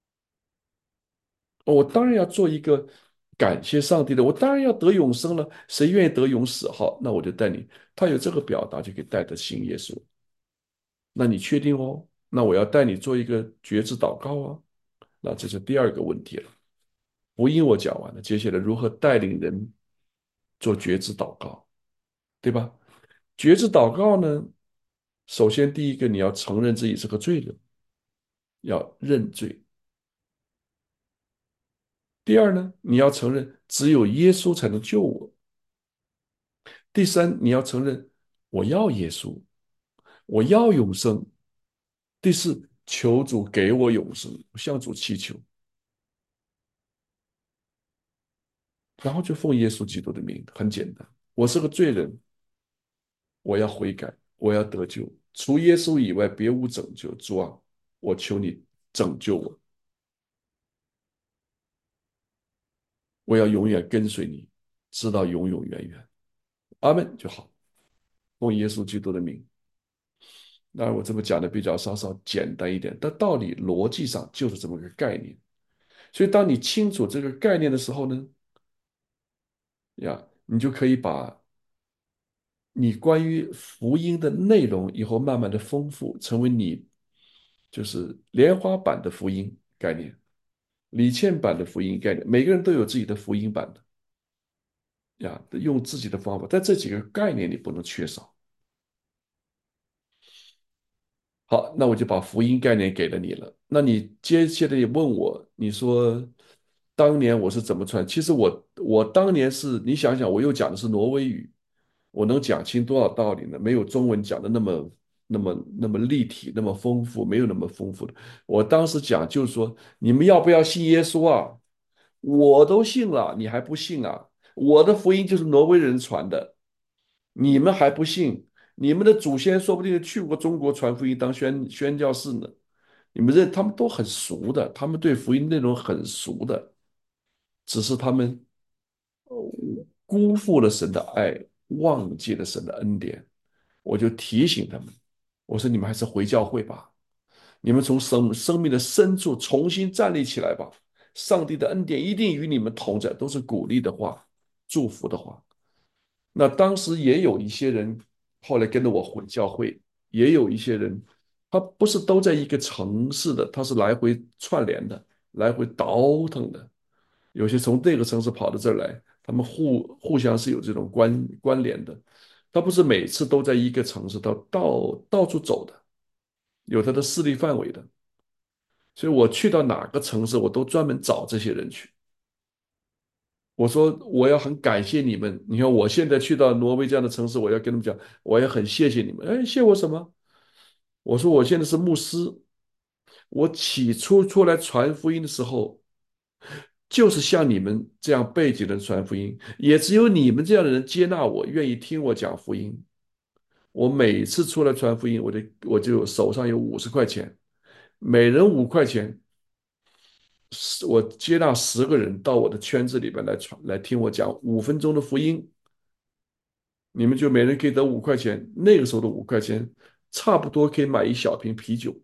A: 哦，我当然要做一个感谢上帝的，我当然要得永生了。谁愿意得永死？好，那我就带你。他有这个表达，就可以带着信耶稣。那你确定哦？那我要带你做一个觉知祷告啊。那这是第二个问题了。福音我讲完了，接下来如何带领人做觉知祷告，对吧？觉知祷告呢，首先第一个你要承认自己是个罪人，要认罪。第二呢，你要承认只有耶稣才能救我。第三，你要承认我要耶稣，我要永生。第四，求主给我永生，向主祈求，然后就奉耶稣基督的名，很简单。我是个罪人，我要悔改，我要得救，除耶稣以外别无拯救。主啊，我求你拯救我，我要永远跟随你，直到永永远远。阿门就好。奉耶稣基督的名。当然，我这么讲的比较稍稍简单一点，但道理逻辑上就是这么个概念。所以，当你清楚这个概念的时候呢，呀，你就可以把你关于福音的内容以后慢慢的丰富，成为你就是莲花版的福音概念，李倩版的福音概念。每个人都有自己的福音版的呀，用自己的方法，但这几个概念你不能缺少。好，那我就把福音概念给了你了。那你接下来也问我，你说当年我是怎么传？其实我我当年是，你想想，我又讲的是挪威语，我能讲清多少道理呢？没有中文讲的那么那么那么立体，那么丰富，没有那么丰富的。我当时讲就是说，你们要不要信耶稣啊？我都信了，你还不信啊？我的福音就是挪威人传的，你们还不信？你们的祖先说不定去过中国传福音当宣宣教士呢。你们认他们都很熟的，他们对福音内容很熟的，只是他们辜负了神的爱，忘记了神的恩典。我就提醒他们，我说你们还是回教会吧，你们从生生命的深处重新站立起来吧。上帝的恩典一定与你们同在，都是鼓励的话，祝福的话。那当时也有一些人后来跟着我回教会，也有一些人，他不是都在一个城市的，他是来回串联的，来回倒腾的。有些从那个城市跑到这儿来，他们互互相是有这种关关联的。他不是每次都在一个城市，他到到处走的，有他的势力范围的。所以我去到哪个城市，我都专门找这些人去。我说我要很感谢你们。你看我现在去到挪威这样的城市，我要跟他们讲，我也很谢谢你们。哎，谢我什么？我说我现在是牧师，我起初出来传福音的时候，就是像你们这样背景的人传福音，也只有你们这样的人接纳我，愿意听我讲福音。我每次出来传福音，我就我就手上有五十块钱，每人五块钱，十我接纳十个人到我的圈子里边来传来听我讲五分钟的福音，你们就每人可以得五块钱。那个时候的五块钱，差不多可以买一小瓶啤酒。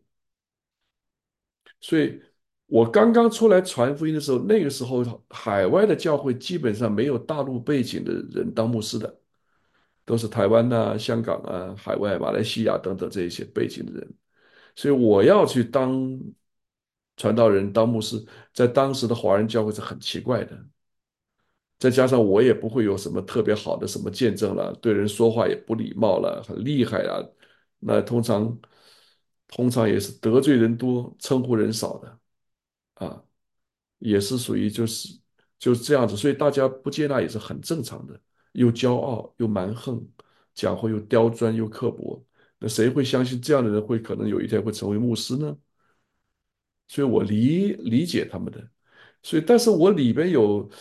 A: 所以，我刚刚出来传福音的时候，那个时候海外的教会基本上没有大陆背景的人当牧师的，都是台湾呐、香港啊、海外、马来西亚等等这一些背景的人。所以我要去当传道人、当牧师，在当时的华人教会是很奇怪的。再加上我也不会有什么特别好的什么见证了，对人说话也不礼貌了，很厉害了。那通常通常也是得罪人多，称呼人少的啊，也是属于就是就是这样子，所以大家不接纳也是很正常的。又骄傲又蛮横，讲话又刁钻又刻薄，那谁会相信这样的人会可能有一天会成为牧师呢？所以我理理解他们的。所以但是我里边有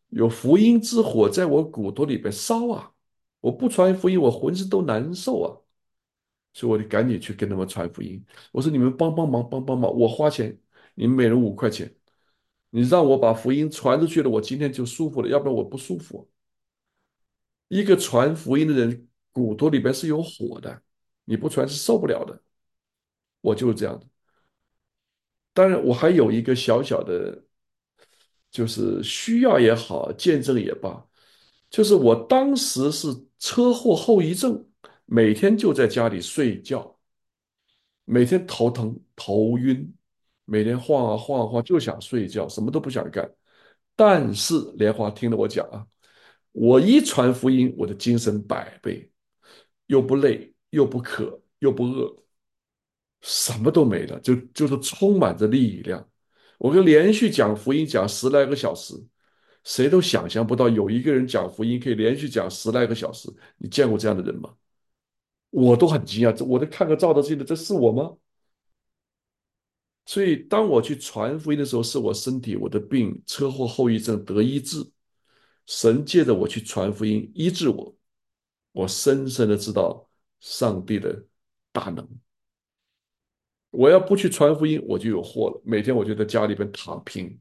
A: 有福音之火在我骨头里边烧啊！我不传福音，我浑身都难受啊！所以我就赶紧去跟他们传福音。我说你们帮帮忙，帮帮忙，我花钱，你们每人五块钱，你让我把福音传出去了，我今天就舒服了，要不然我不舒服。一个传福音的人骨头里边是有火的，你不传是受不了的。我就是这样的。当然，我还有一个小小的，就是需要也好，见证也罢，就是我当时是车祸后遗症，每天就在家里睡觉，每天头疼头晕，每天晃啊晃啊晃，就想睡觉，什么都不想干。但是莲花听了我讲啊，我一传福音，我的精神百倍，又不累，又不渴，又不饿，什么都没了，就就是充满着力量。我跟连续讲福音讲十来个小时，谁都想象不到有一个人讲福音可以连续讲十来个小时。你见过这样的人吗？我都很惊讶，这我都看个照都记得，这是我吗？所以当我去传福音的时候，是我身体我的病车祸后遗症得医治，神借着我去传福音医治我，我深深的知道上帝的大能。我要不去传福音，我就有祸了。每天我就在家里边躺平，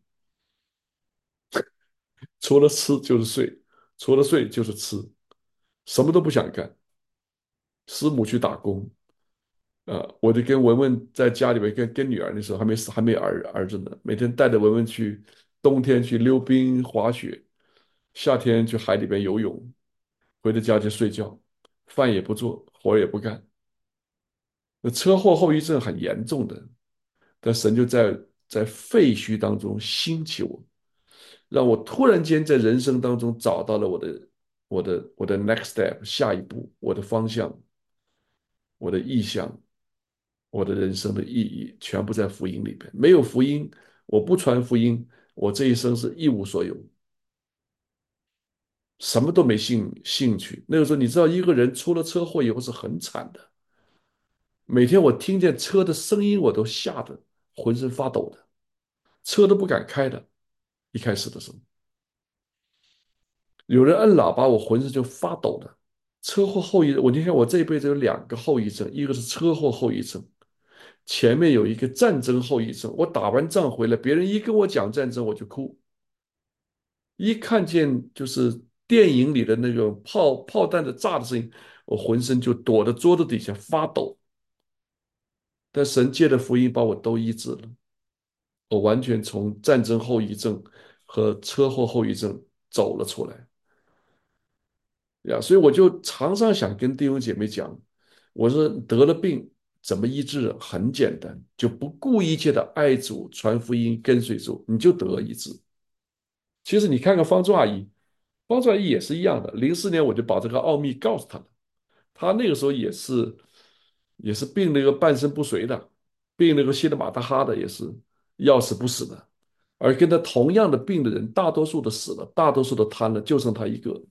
A: 除了吃就是睡，除了睡就是吃，什么都不想干。师母去打工，呃，我就跟文文在家里边跟跟女儿那时候还没还没儿儿子呢，每天带着文文去，冬天去溜冰滑雪，夏天去海里边游泳，回到家就睡觉，饭也不做，活也不干。那车祸后遗症很严重的，但神就在在废墟当中兴起我，让我突然间在人生当中找到了我的我的我的 next step 下一步，我的方向，我的意向，我的人生的意义，全部在福音里边。没有福音，我不传福音，我这一生是一无所有，什么都没兴兴趣。那个时候，你知道，一个人出了车祸以后是很惨的。每天我听见车的声音，我都吓得浑身发抖的，车都不敢开的。一开始的时候，有人摁喇叭，我浑身就发抖的。车祸后遗症，我你看我这一辈子有两个后遗症，一个是车祸后遗症，前面有一个战争后遗症。我打完仗回来，别人一跟我讲战争，我就哭。一看见就是电影里的那种炮炮弹的炸的声音，我浑身就躲在桌子底下发抖。但神借的福音把我都医治了，我完全从战争后遗症和车祸后遗症走了出来呀。所以我就常常想跟弟兄姐妹讲，我说得了病怎么医治？很简单，就不顾一切的爱主、传福音、跟随主，你就得医治。其实你看看方舟阿姨，方舟阿姨也是一样的。零四年我就把这个奥秘告诉她了，她那个时候也是也是病了一个半身不遂的，病了个稀里马达哈的，也是要死不死的。而跟他同样的病的人，大多数的死了，大多数的瘫了，就剩他一个。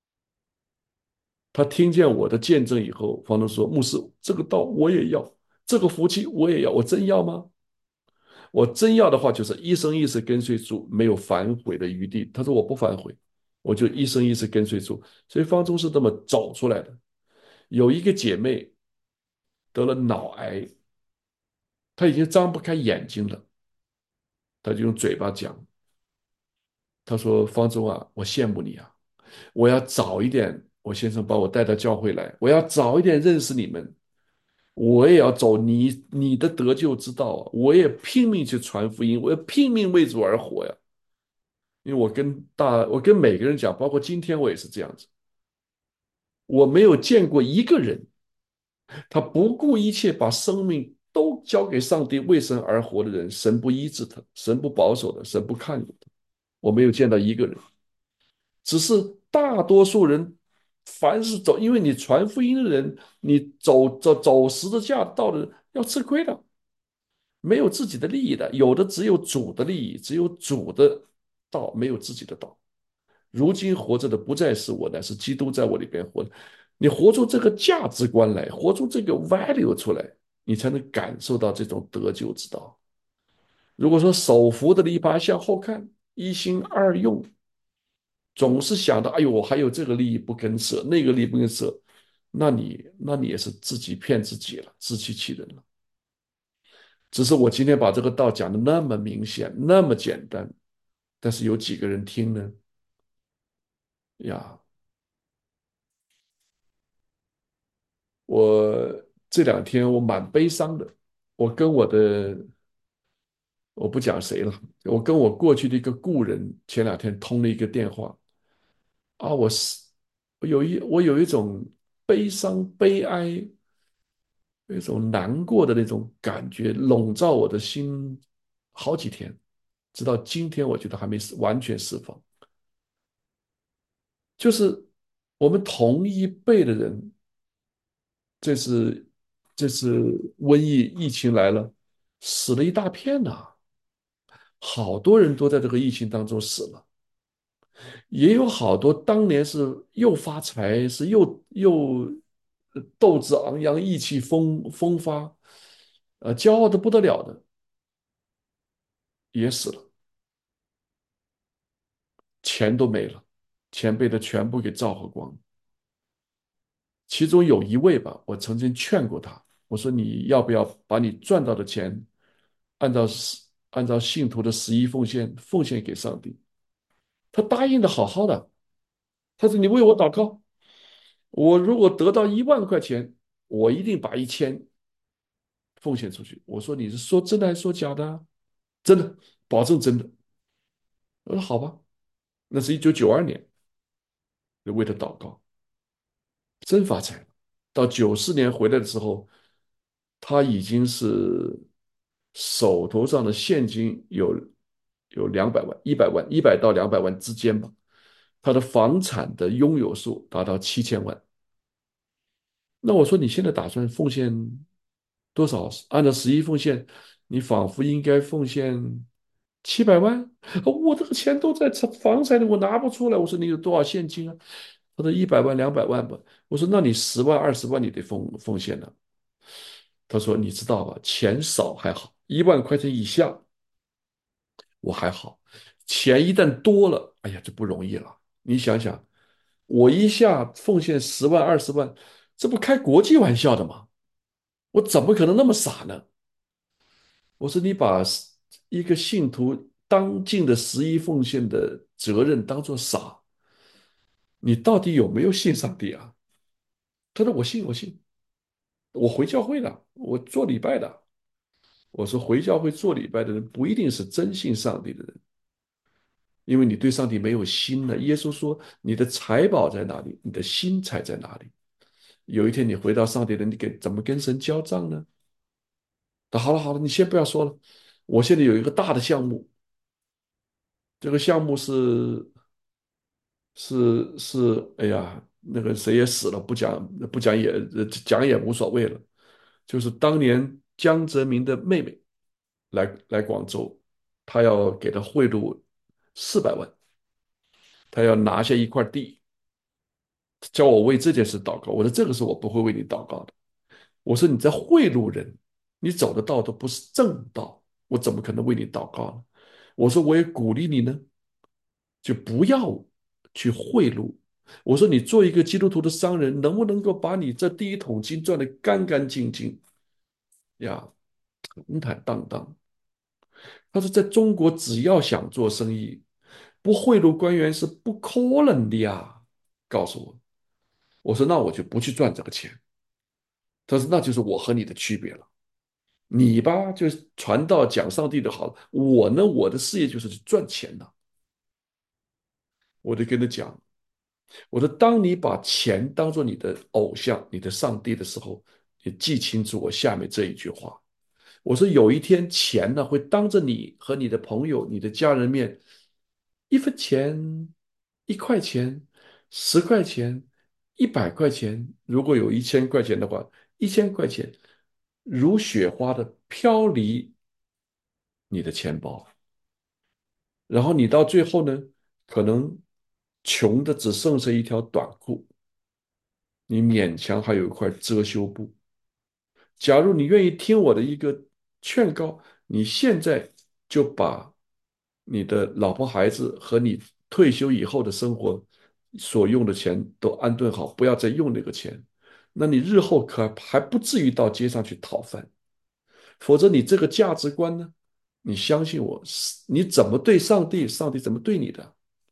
A: 他听见我的见证以后，方舟说：“牧师，这个道我也要，这个福气我也要，我真要吗？我真要的话，就是一生一世跟随主，没有反悔的余地。”他说：“我不反悔，我就一生一世跟随主。”所以方舟是这么走出来的。有一个姐妹得了脑癌，她已经张不开眼睛了，她就用嘴巴讲，她说：“方舟啊，我羡慕你啊。”我要早一点，我先生把我带到教会来，我要早一点认识你们，我也要走你你的得救之道啊！我也拼命去传福音，我要拼命为主而活呀！因为我跟大我跟每个人讲，包括今天我也是这样子，我没有见过一个人，他不顾一切把生命都交给上帝，为神而活的人，神不医治他，神不保守的，神不看顾的，我没有见到一个人。只是大多数人，凡是走，因为你传福音的人，你走走走十字架道的人要吃亏的，没有自己的利益的，有的只有主的利益，只有主的道，没有自己的道。如今活着的不再是我，乃是基督在我里边活的。你活出这个价值观来，活出这个 value 出来，你才能感受到这种得救之道。如果说手扶的篱笆向后看，一心二用， 总是想着，哎呦，我还有这个利益不肯舍，那个利益不肯舍，那你那你也是自己骗自己了，自欺欺人了。只是我今天把这个道讲的那么明显，那么简单，但是有几个人听呢？呀，我这两天我蛮悲伤的，我跟我的我不讲谁了，我跟我过去的一个故人前两天通了一个电话啊，我是我有一我有一种悲伤、悲哀，有一种难过的那种感觉笼罩我的心好几天，直到今天，我觉得还没释完全释放。就是我们同一辈的人，这次这次瘟疫疫情来了，死了一大片呐、好多人都在这个疫情当中死了。也有好多当年是又发财，是又又呃斗志昂扬、意气风风发，呃，骄傲的不得了的，也死了，钱都没了，钱被他全部给造化光。其中有一位吧，我曾经劝过他，我说你要不要把你赚到的钱，按照按照信徒的十一奉献奉献给上帝？他答应的好好的，他说你为我祷告，我如果得到一万块钱，我一定把一千奉献出去。我说你是说真的还是说假的啊？真的，保证真的。我说好吧，那是一九九二年，就为他祷告，真发财了。到九四年回来的时候，他已经是手头上的现金有有两百万、一百万、一百到两百万之间吧。他的房产的拥有数达到七千万。那我说你现在打算奉献多少？按照十一奉献，你仿佛应该奉献七百万。我这个钱都在房产里，我拿不出来。我说你有多少现金啊？他说一百万、两百万吧。我说那你十万、二十万你得奉奉献了。他说你知道吧，钱少还好，一万块钱以下我还好，钱一旦多了，哎呀，这不容易了。你想想，我一下奉献十万、二十万，这不开国际玩笑的吗？我怎么可能那么傻呢？我说你把一个信徒当尽的十一奉献的责任当做傻，你到底有没有信上帝啊？他说我信，我信，我回教会的，我做礼拜的。我说回教会做礼拜的人不一定是真信上帝的人，因为你对上帝没有心了。耶稣说你的财宝在哪里，你的心才在哪里。有一天你回到上帝的，你给怎么跟神交账呢？那好了好了，你先不要说了，我现在有一个大的项目，这个项目是是是，哎呀，那个谁也死了，不讲不讲也呃讲也无所谓了。就是当年江泽民的妹妹来来广州，他要给他贿赂四百万，他要拿下一块地，叫我为这件事祷告。我说这个事我不会为你祷告的。我说你在贿赂人，你走的道都不是正道，我怎么可能为你祷告呢？我说我也鼓励你呢，就不要去贿赂。我说你做一个基督徒的商人，能不能够把你这第一桶金赚得干干净净呀，坦坦荡荡？他说在中国只要想做生意，不贿赂官员是不可能的呀。告诉我，我说那我就不去赚这个钱。他说那就是我和你的区别了。你吧，就是传道讲上帝的好，我呢，我的事业就是去赚钱的。我就跟他讲，我说当你把钱当做你的偶像、你的上帝的时候，你记清楚我下面这一句话。我说有一天钱呢会当着你和你的朋友、你的家人面，一分钱、一块钱、十块钱、一百块钱，如果有一千块钱的话，一千块钱如雪花的飘离你的钱包。然后你到最后呢，可能穷的只剩下一条短裤，你勉强还有一块遮羞布。假如你愿意听我的一个劝告，你现在就把你的老婆孩子和你退休以后的生活所用的钱都安顿好，不要再用那个钱，那你日后可还不至于到街上去讨饭。否则你这个价值观呢，你相信我，你怎么对上帝，上帝怎么对你的？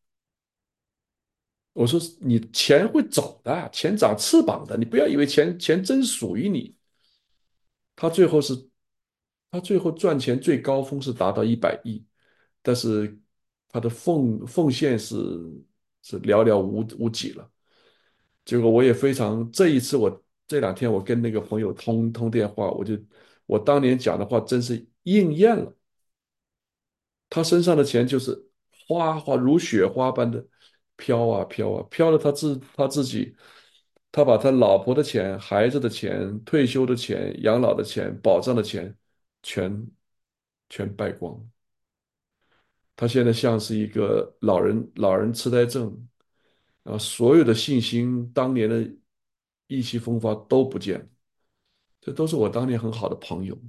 A: 我说你钱会走的，钱长翅膀的，你不要以为钱钱真属于你。他最后是，他最后赚钱最高峰是达到一百亿，但是他的奉奉献是是寥寥无无几了。结果我也非常，这一次我这两天我跟那个朋友通通电话，我就我当年讲的话真是应验了。他身上的钱就是花花如雪花般的飘啊飘啊，飘了他自他自己，他把他老婆的钱、孩子的钱、退休的钱、养老的钱、保障的钱全全败光。他现在像是一个老人，老人痴呆症，啊，所有的信心，当年的意气风发都不见了。这都是我当年很好的朋友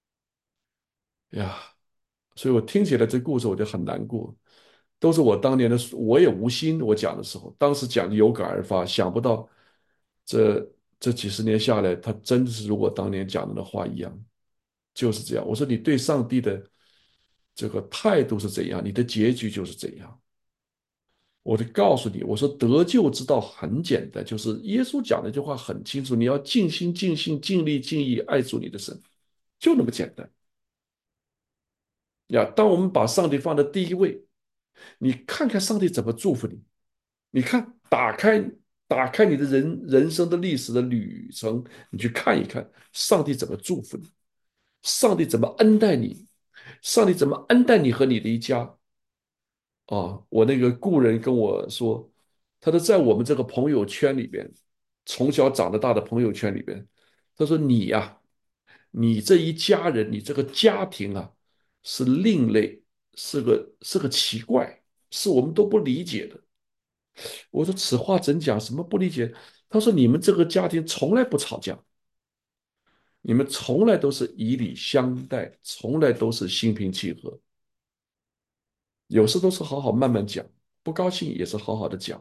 A: 呀。所以我听起来这故事我就很难过，都是我当年的，我也无心，我讲的时候，当时讲有感而发，想不到这这几十年下来，他真的是如我当年讲的那话一样，就是这样。我说你对上帝的这个态度是怎样，你的结局就是怎样。我就告诉你，我说得救之道很简单，就是耶稣讲的一句话很清楚，你要尽心、尽性、尽力、尽意爱主你的神，就那么简单呀。当我们把上帝放在第一位，你看看上帝怎么祝福你。你看，打开打开你的人人生的历史的旅程，你去看一看，上帝怎么祝福你，上帝怎么恩待你，上帝怎么恩待你和你的一家啊！我那个故人跟我说，他说在我们这个朋友圈里边，从小长到大的朋友圈里边，他说你呀、你这一家人，你这个家庭啊，是另类，是个是个奇怪，是我们都不理解的。我说此话怎讲？什么不理解？他说你们这个家庭从来不吵架，你们从来都是以礼相待，从来都是心平气和，有事都是好好慢慢讲，不高兴也是好好的讲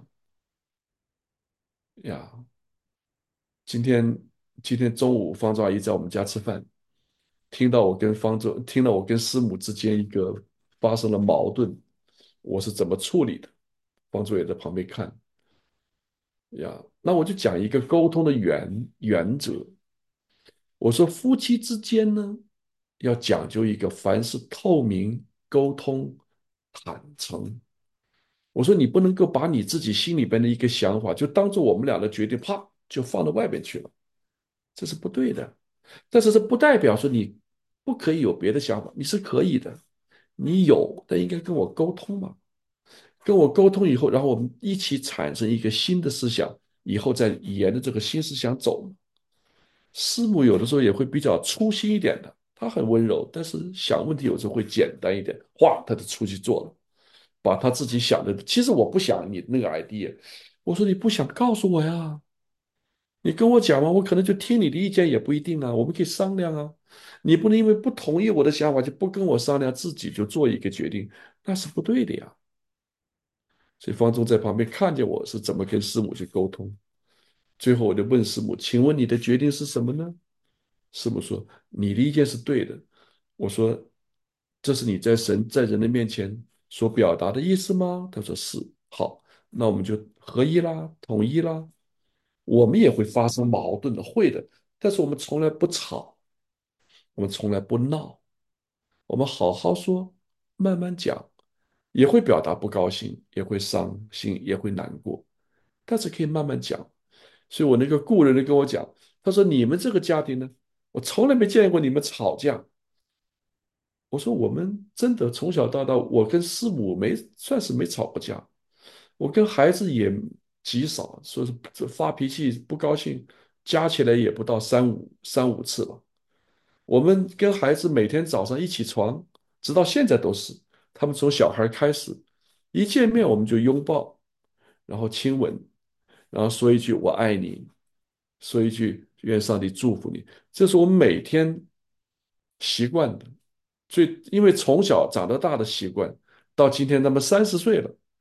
A: 呀。今天今天中午方舟阿姨在我们家吃饭，听到我跟方舟，听到我跟师母之间一个发生了矛盾，我是怎么处理的？方舟也在旁边看呀。那我就讲一个沟通的原原则。我说夫妻之间呢，要讲究一个凡事透明、沟通、坦诚。我说你不能够把你自己心里边的一个想法，就当做我们俩的决定，啪就放到外边去了，这是不对的。但是这不代表说你不可以有别的想法，你是可以的，你有，但应该跟我沟通嘛。跟我沟通以后，然后我们一起产生一个新的思想，以后再沿着这个新思想走。师母有的时候也会比较粗心一点的，她很温柔，但是想问题有时候会简单一点，哗，她就出去做了，把她自己想的，其实我不想你那个 idea，我说你不想告诉我呀，你跟我讲嘛，我可能就听你的意见也不一定啊，我们可以商量啊，你不能因为不同意我的想法就不跟我商量，自己就做一个决定，那是不对的呀。所以方中在旁边看见我是怎么跟师母去沟通，最后我就问师母，请问你的决定是什么呢？师母说：“你的意见是对的。”我说：“这是你在神在人的面前所表达的意思吗？”他说：“是。”好，那我们就合一啦，统一啦。我们也会发生矛盾的，会的，但是我们从来不吵，我们从来不闹，我们好好说，慢慢讲，也会表达不高兴，也会伤心，也会难过，但是可以慢慢讲。所以我那个故人就跟我讲，他说：“你们这个家庭呢，我从来没见过你们吵架。”我说：“我们真的从小到大，我跟师母没算是没吵过架，我跟孩子也极少，说是这发脾气不高兴，加起来也不到三五三五次吧。我们跟孩子每天早上一起床，直到现在都是，他们从小孩开始，一见面我们就拥抱，然后亲吻，然后说一句‘我爱你’，说一句‘愿上帝祝福你’，这是我们每天习惯的。最因为从小长到大的习惯，到今天他们三十岁了，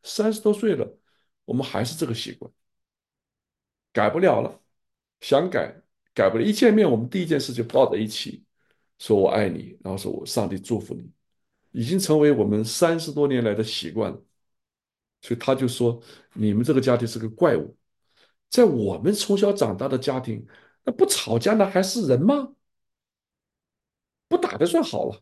A: 三十多岁了，我们还是这个习惯，改不了了。想改改不了，一见面我们第一件事就抱在一起，说我爱你，然后说我上帝祝福你，已经成为我们三十多年来的习惯了。所以他就说，你们这个家庭是个怪物，在我们从小长大的家庭，那不吵架那还是人吗？不打的算好了。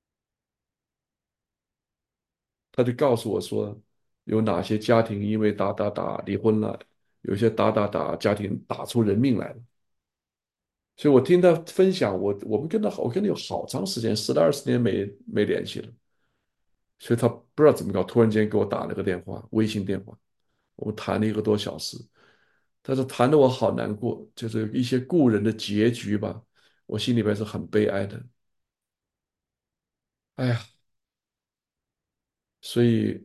A: 他就告诉我说，有哪些家庭因为打打打离婚了，有些打打打家庭打出人命来了。所以我听他分享，我我们跟他好，我跟他有好长时间，十来二十年没没联系了。所以他不知道怎么搞，突然间给我打了个电话，微信电话，我们谈了一个多小时。但是谈得我好难过，就是一些故人的结局吧，我心里边是很悲哀的。哎呀，所以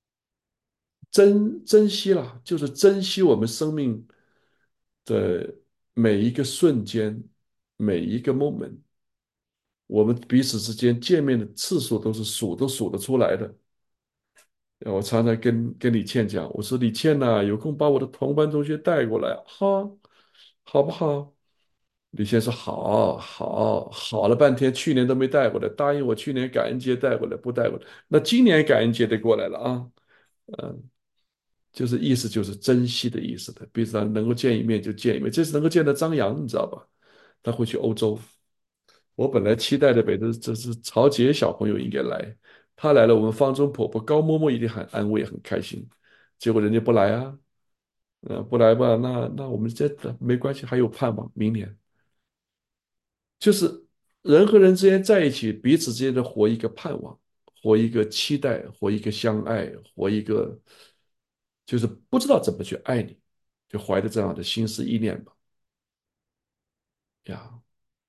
A: 珍珍惜啦，就是珍惜我们生命的每一个瞬间，每一个 moment，我们彼此之间见面的次数都是数都数得出来的。我常常跟跟李倩讲，我说李倩呐、有空把我的同班同学带过来，哈，好不好？李倩说好，好，好了半天，去年都没带过来，答应我去年感恩节带过来，不带过来，那今年感恩节得过来了啊。嗯，就是意思就是珍惜的意思的，彼此能够见一面就见一面。这次能够见到张扬，你知道吧？他会去欧洲。我本来期待的北这这是曹杰小朋友应该来，他来了，我们方中婆婆高嬷嬷一定很安慰很开心。结果人家不来啊，呃，不来吧，那那我们这没关系，还有盼望，明年就是人和人之间在一起，彼此之间的活一个盼望，活一个期待，活一个相爱，活一个就是不知道怎么去爱你，就怀着这样的心思意念吧。呀，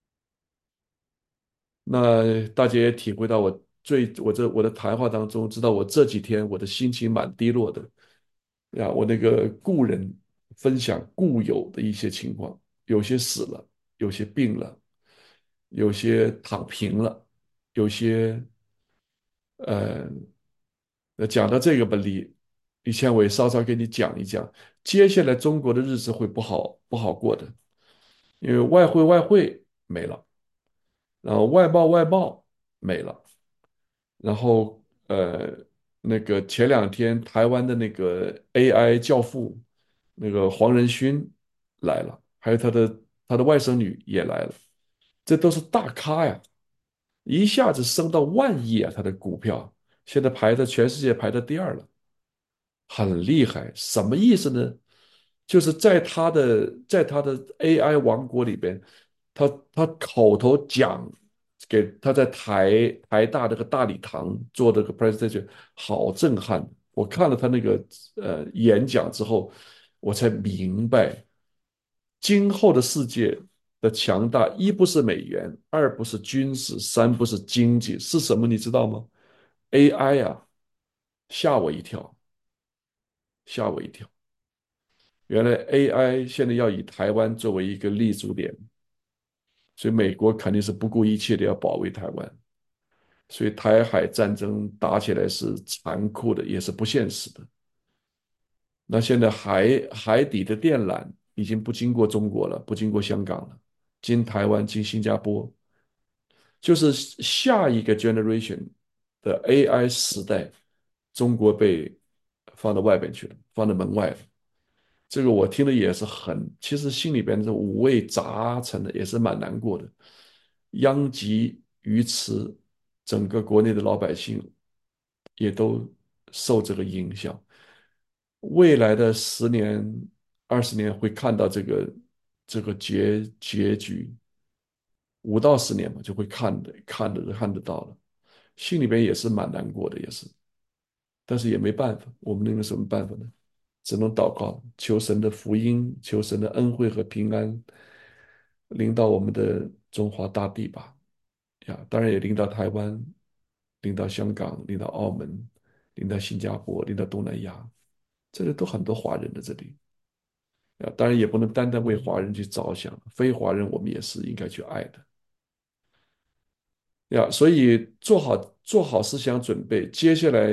A: 那大家也体会到我最我这我的谈话当中，知道我这几天我的心情蛮低落的呀。我那个故人分享故友的一些情况，有些死了，有些病了，有些躺平了，有些呃，那讲到这个吧，李李千伟稍稍给你讲一讲，接下来中国的日子会不好不好过的，因为外汇外汇没了，然后外贸外贸没了。然后呃，那个前两天台湾的那个 A I 教父，那个黄仁勋来了，还有他的他的外甥女也来了，这都是大咖呀，一下子升到万亿啊，他的股票现在排在全世界排在第二了。很厉害，什么意思呢？就是在他的在他的 A I 王国里边，他他口头讲给他在台台大这个大礼堂做这个 presentation，好震撼。我看了他那个呃演讲之后，我才明白今后的世界的强大，一不是美元，二不是军事，三不是经济，是什么？你知道吗？A I 啊，吓我一跳，吓我一跳。原来 A I 现在要以台湾作为一个立足点，所以美国肯定是不顾一切的要保卫台湾，所以台海战争打起来是残酷的，也是不现实的。那现在海海底的电缆已经不经过中国了，不经过香港了，经台湾、经新加坡，就是下一个 generation 的 A I 时代，中国被放到外边去了，放到门外了。这个我听了也是很，其实心里边是五味杂陈的，也是蛮难过的。殃及鱼池，整个国内的老百姓也都受这个影响。未来的十年、二十年会看到这个这个结结局，五到十年嘛，就会看的看的看得到了，心里边也是蛮难过的，也是。但是也没办法，我们能有什么办法呢？只能祷告，求神的福音，求神的恩惠和平安临到我们的中华大地吧。呀，当然也临到台湾，临到香港，临到澳门，临到新加坡，临到东南亚，这里都很多华人的这里。啊，当然也不能单单为华人去着想，非华人我们也是应该去爱的。呀，所以做好做好思想准备，接下来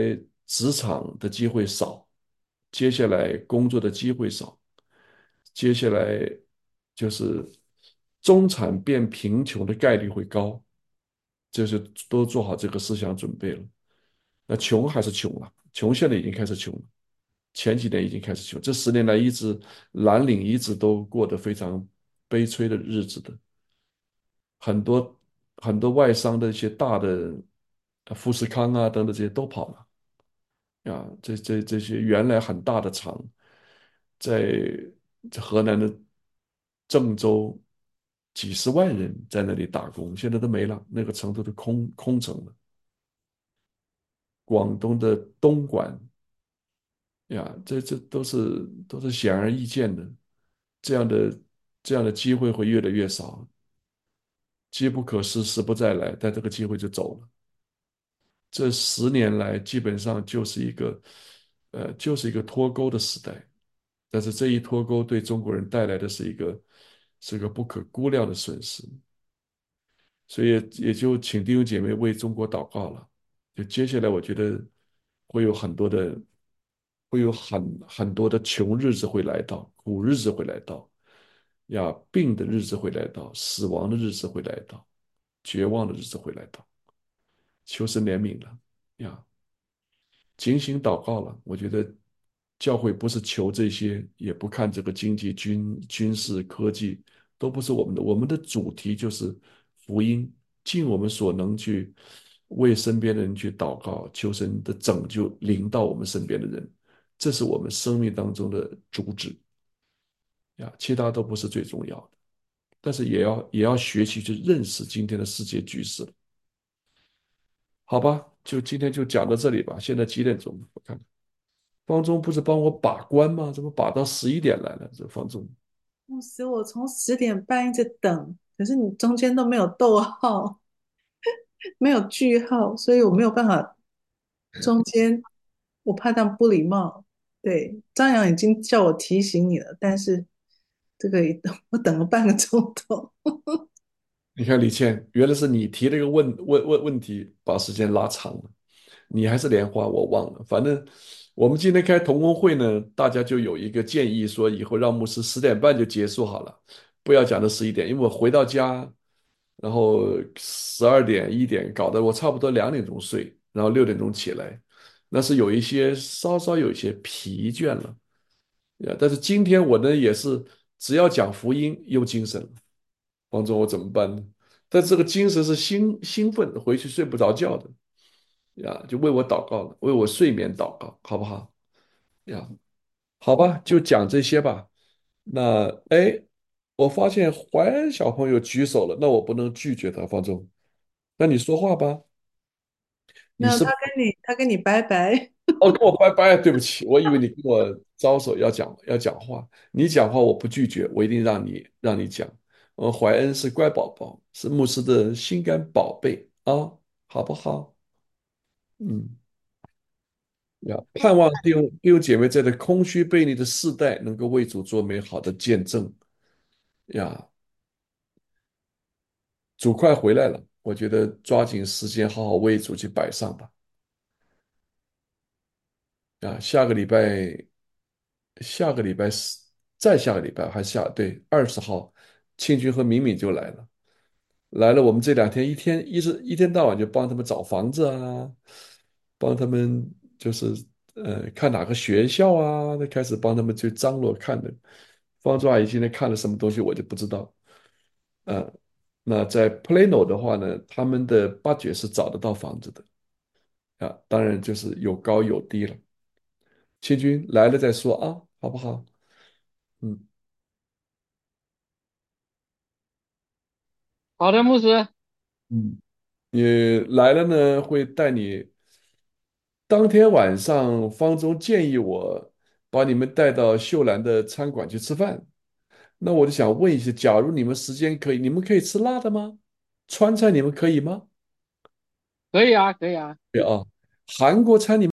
A: 职场的机会少，接下来工作的机会少，接下来就是中产变贫穷的概率会高，就是都做好这个思想准备了。那穷还是穷了，穷现在已经开始穷了，前几年已经开始穷，这十年来一直蓝领一直都过得非常悲催的日子的，很多很多外商的一些大的呃富士康啊等等这些都跑了。啊，这这这些原来很大的厂，在在河南的郑州，几十万人在那里打工，现在都没了，那个城都是空空城了。广东的东莞呀，这这都是都是显而易见的，这样的这样的机会会越来越少，机不可失，时不再来，但这个机会就走了。这十年来基本上就是一个，呃，就是一个脱钩的时代。但是这一脱钩对中国人带来的是一个是个不可估量的损失，所以也就请弟兄姐妹为中国祷告了。就接下来，我觉得会有很多的，会有很很多的穷日子会来到，苦日子会来到，呀，病的日子会来到，死亡的日子会来到，绝望的日子会来到。求神怜悯了呀！警醒祷告了。我觉得教会不是求这些，也不看这个经济、军军事、科技，都不是我们的。我们的主题就是福音，尽我们所能去为身边的人去祷告，求神的拯救临到我们身边的人，这是我们生命当中的主旨呀。其他都不是最重要的，但是也要也要学习去认识今天的世界局势了。好吧，就今天就讲到这里吧。现在几点钟？我看看。方中不是帮我把关吗？怎么把到十一点来了？这方中，
E: 牧师，我从十点半一直等，可是你中间都没有逗号，没有句号，所以我没有办法中间，我怕这样不礼貌。对，张扬已经叫我提醒你了，但是这个我等了半个钟头。
A: 你看李倩，原来是你提了一个问问问问题，把时间拉长了。你还是莲花，我忘了。反正我们今天开同工会呢，大家就有一个建议，说以后让牧师十点半就结束好了，不要讲到十一点，因为我回到家，然后十二点一点搞得我差不多两点钟睡，然后六点钟起来，那是有一些稍稍有一些疲倦了。呀，但是今天我呢也是，只要讲福音又精神了。王总，我怎么办呢？但这个精神是兴兴奋，回去睡不着觉的呀，就为我祷告了，为我睡眠祷告，好不好？呀，好吧，就讲这些吧。那哎，我发现淮安小朋友举手了，那我不能拒绝他，方总，那你说话吧。你是
E: 没有，他跟你他跟你拜拜。
A: 哦，跟我拜拜，对不起，我以为你跟我招手要讲要讲话，你讲话我不拒绝，我一定让你让你讲。呃，怀恩是乖宝宝，是牧师的心肝宝贝啊，好不好？嗯，呀，盼望弟兄弟兄姐妹在这空虚悖逆的世代，能够为主做美好的见证呀。主快回来了，我觉得抓紧时间好好为主去摆上吧。啊，下个礼拜，下个礼拜是再下个礼拜还下，对，二十号，庆军和敏敏就来了。来了，我们这两天一天一直一天到晚就帮他们找房子啊，帮他们就是呃看哪个学校啊，那开始帮他们去张罗看的。方珠阿姨今天看了什么东西我就不知道。呃，那在 Plano 的话呢，他们的 budget 是找得到房子的啊，当然就是有高有低了。千军来了再说啊，好不好？嗯
F: 好的，牧师，
A: 嗯，你来了呢，会带你。当天晚上，方舟建议我把你们带到秀兰的餐馆去吃饭。那我就想问一下，假如你们时间可以，你们可以吃辣的吗？川菜你们可以吗？
F: 可以啊，可以啊。
A: 对啊，韩国餐你们。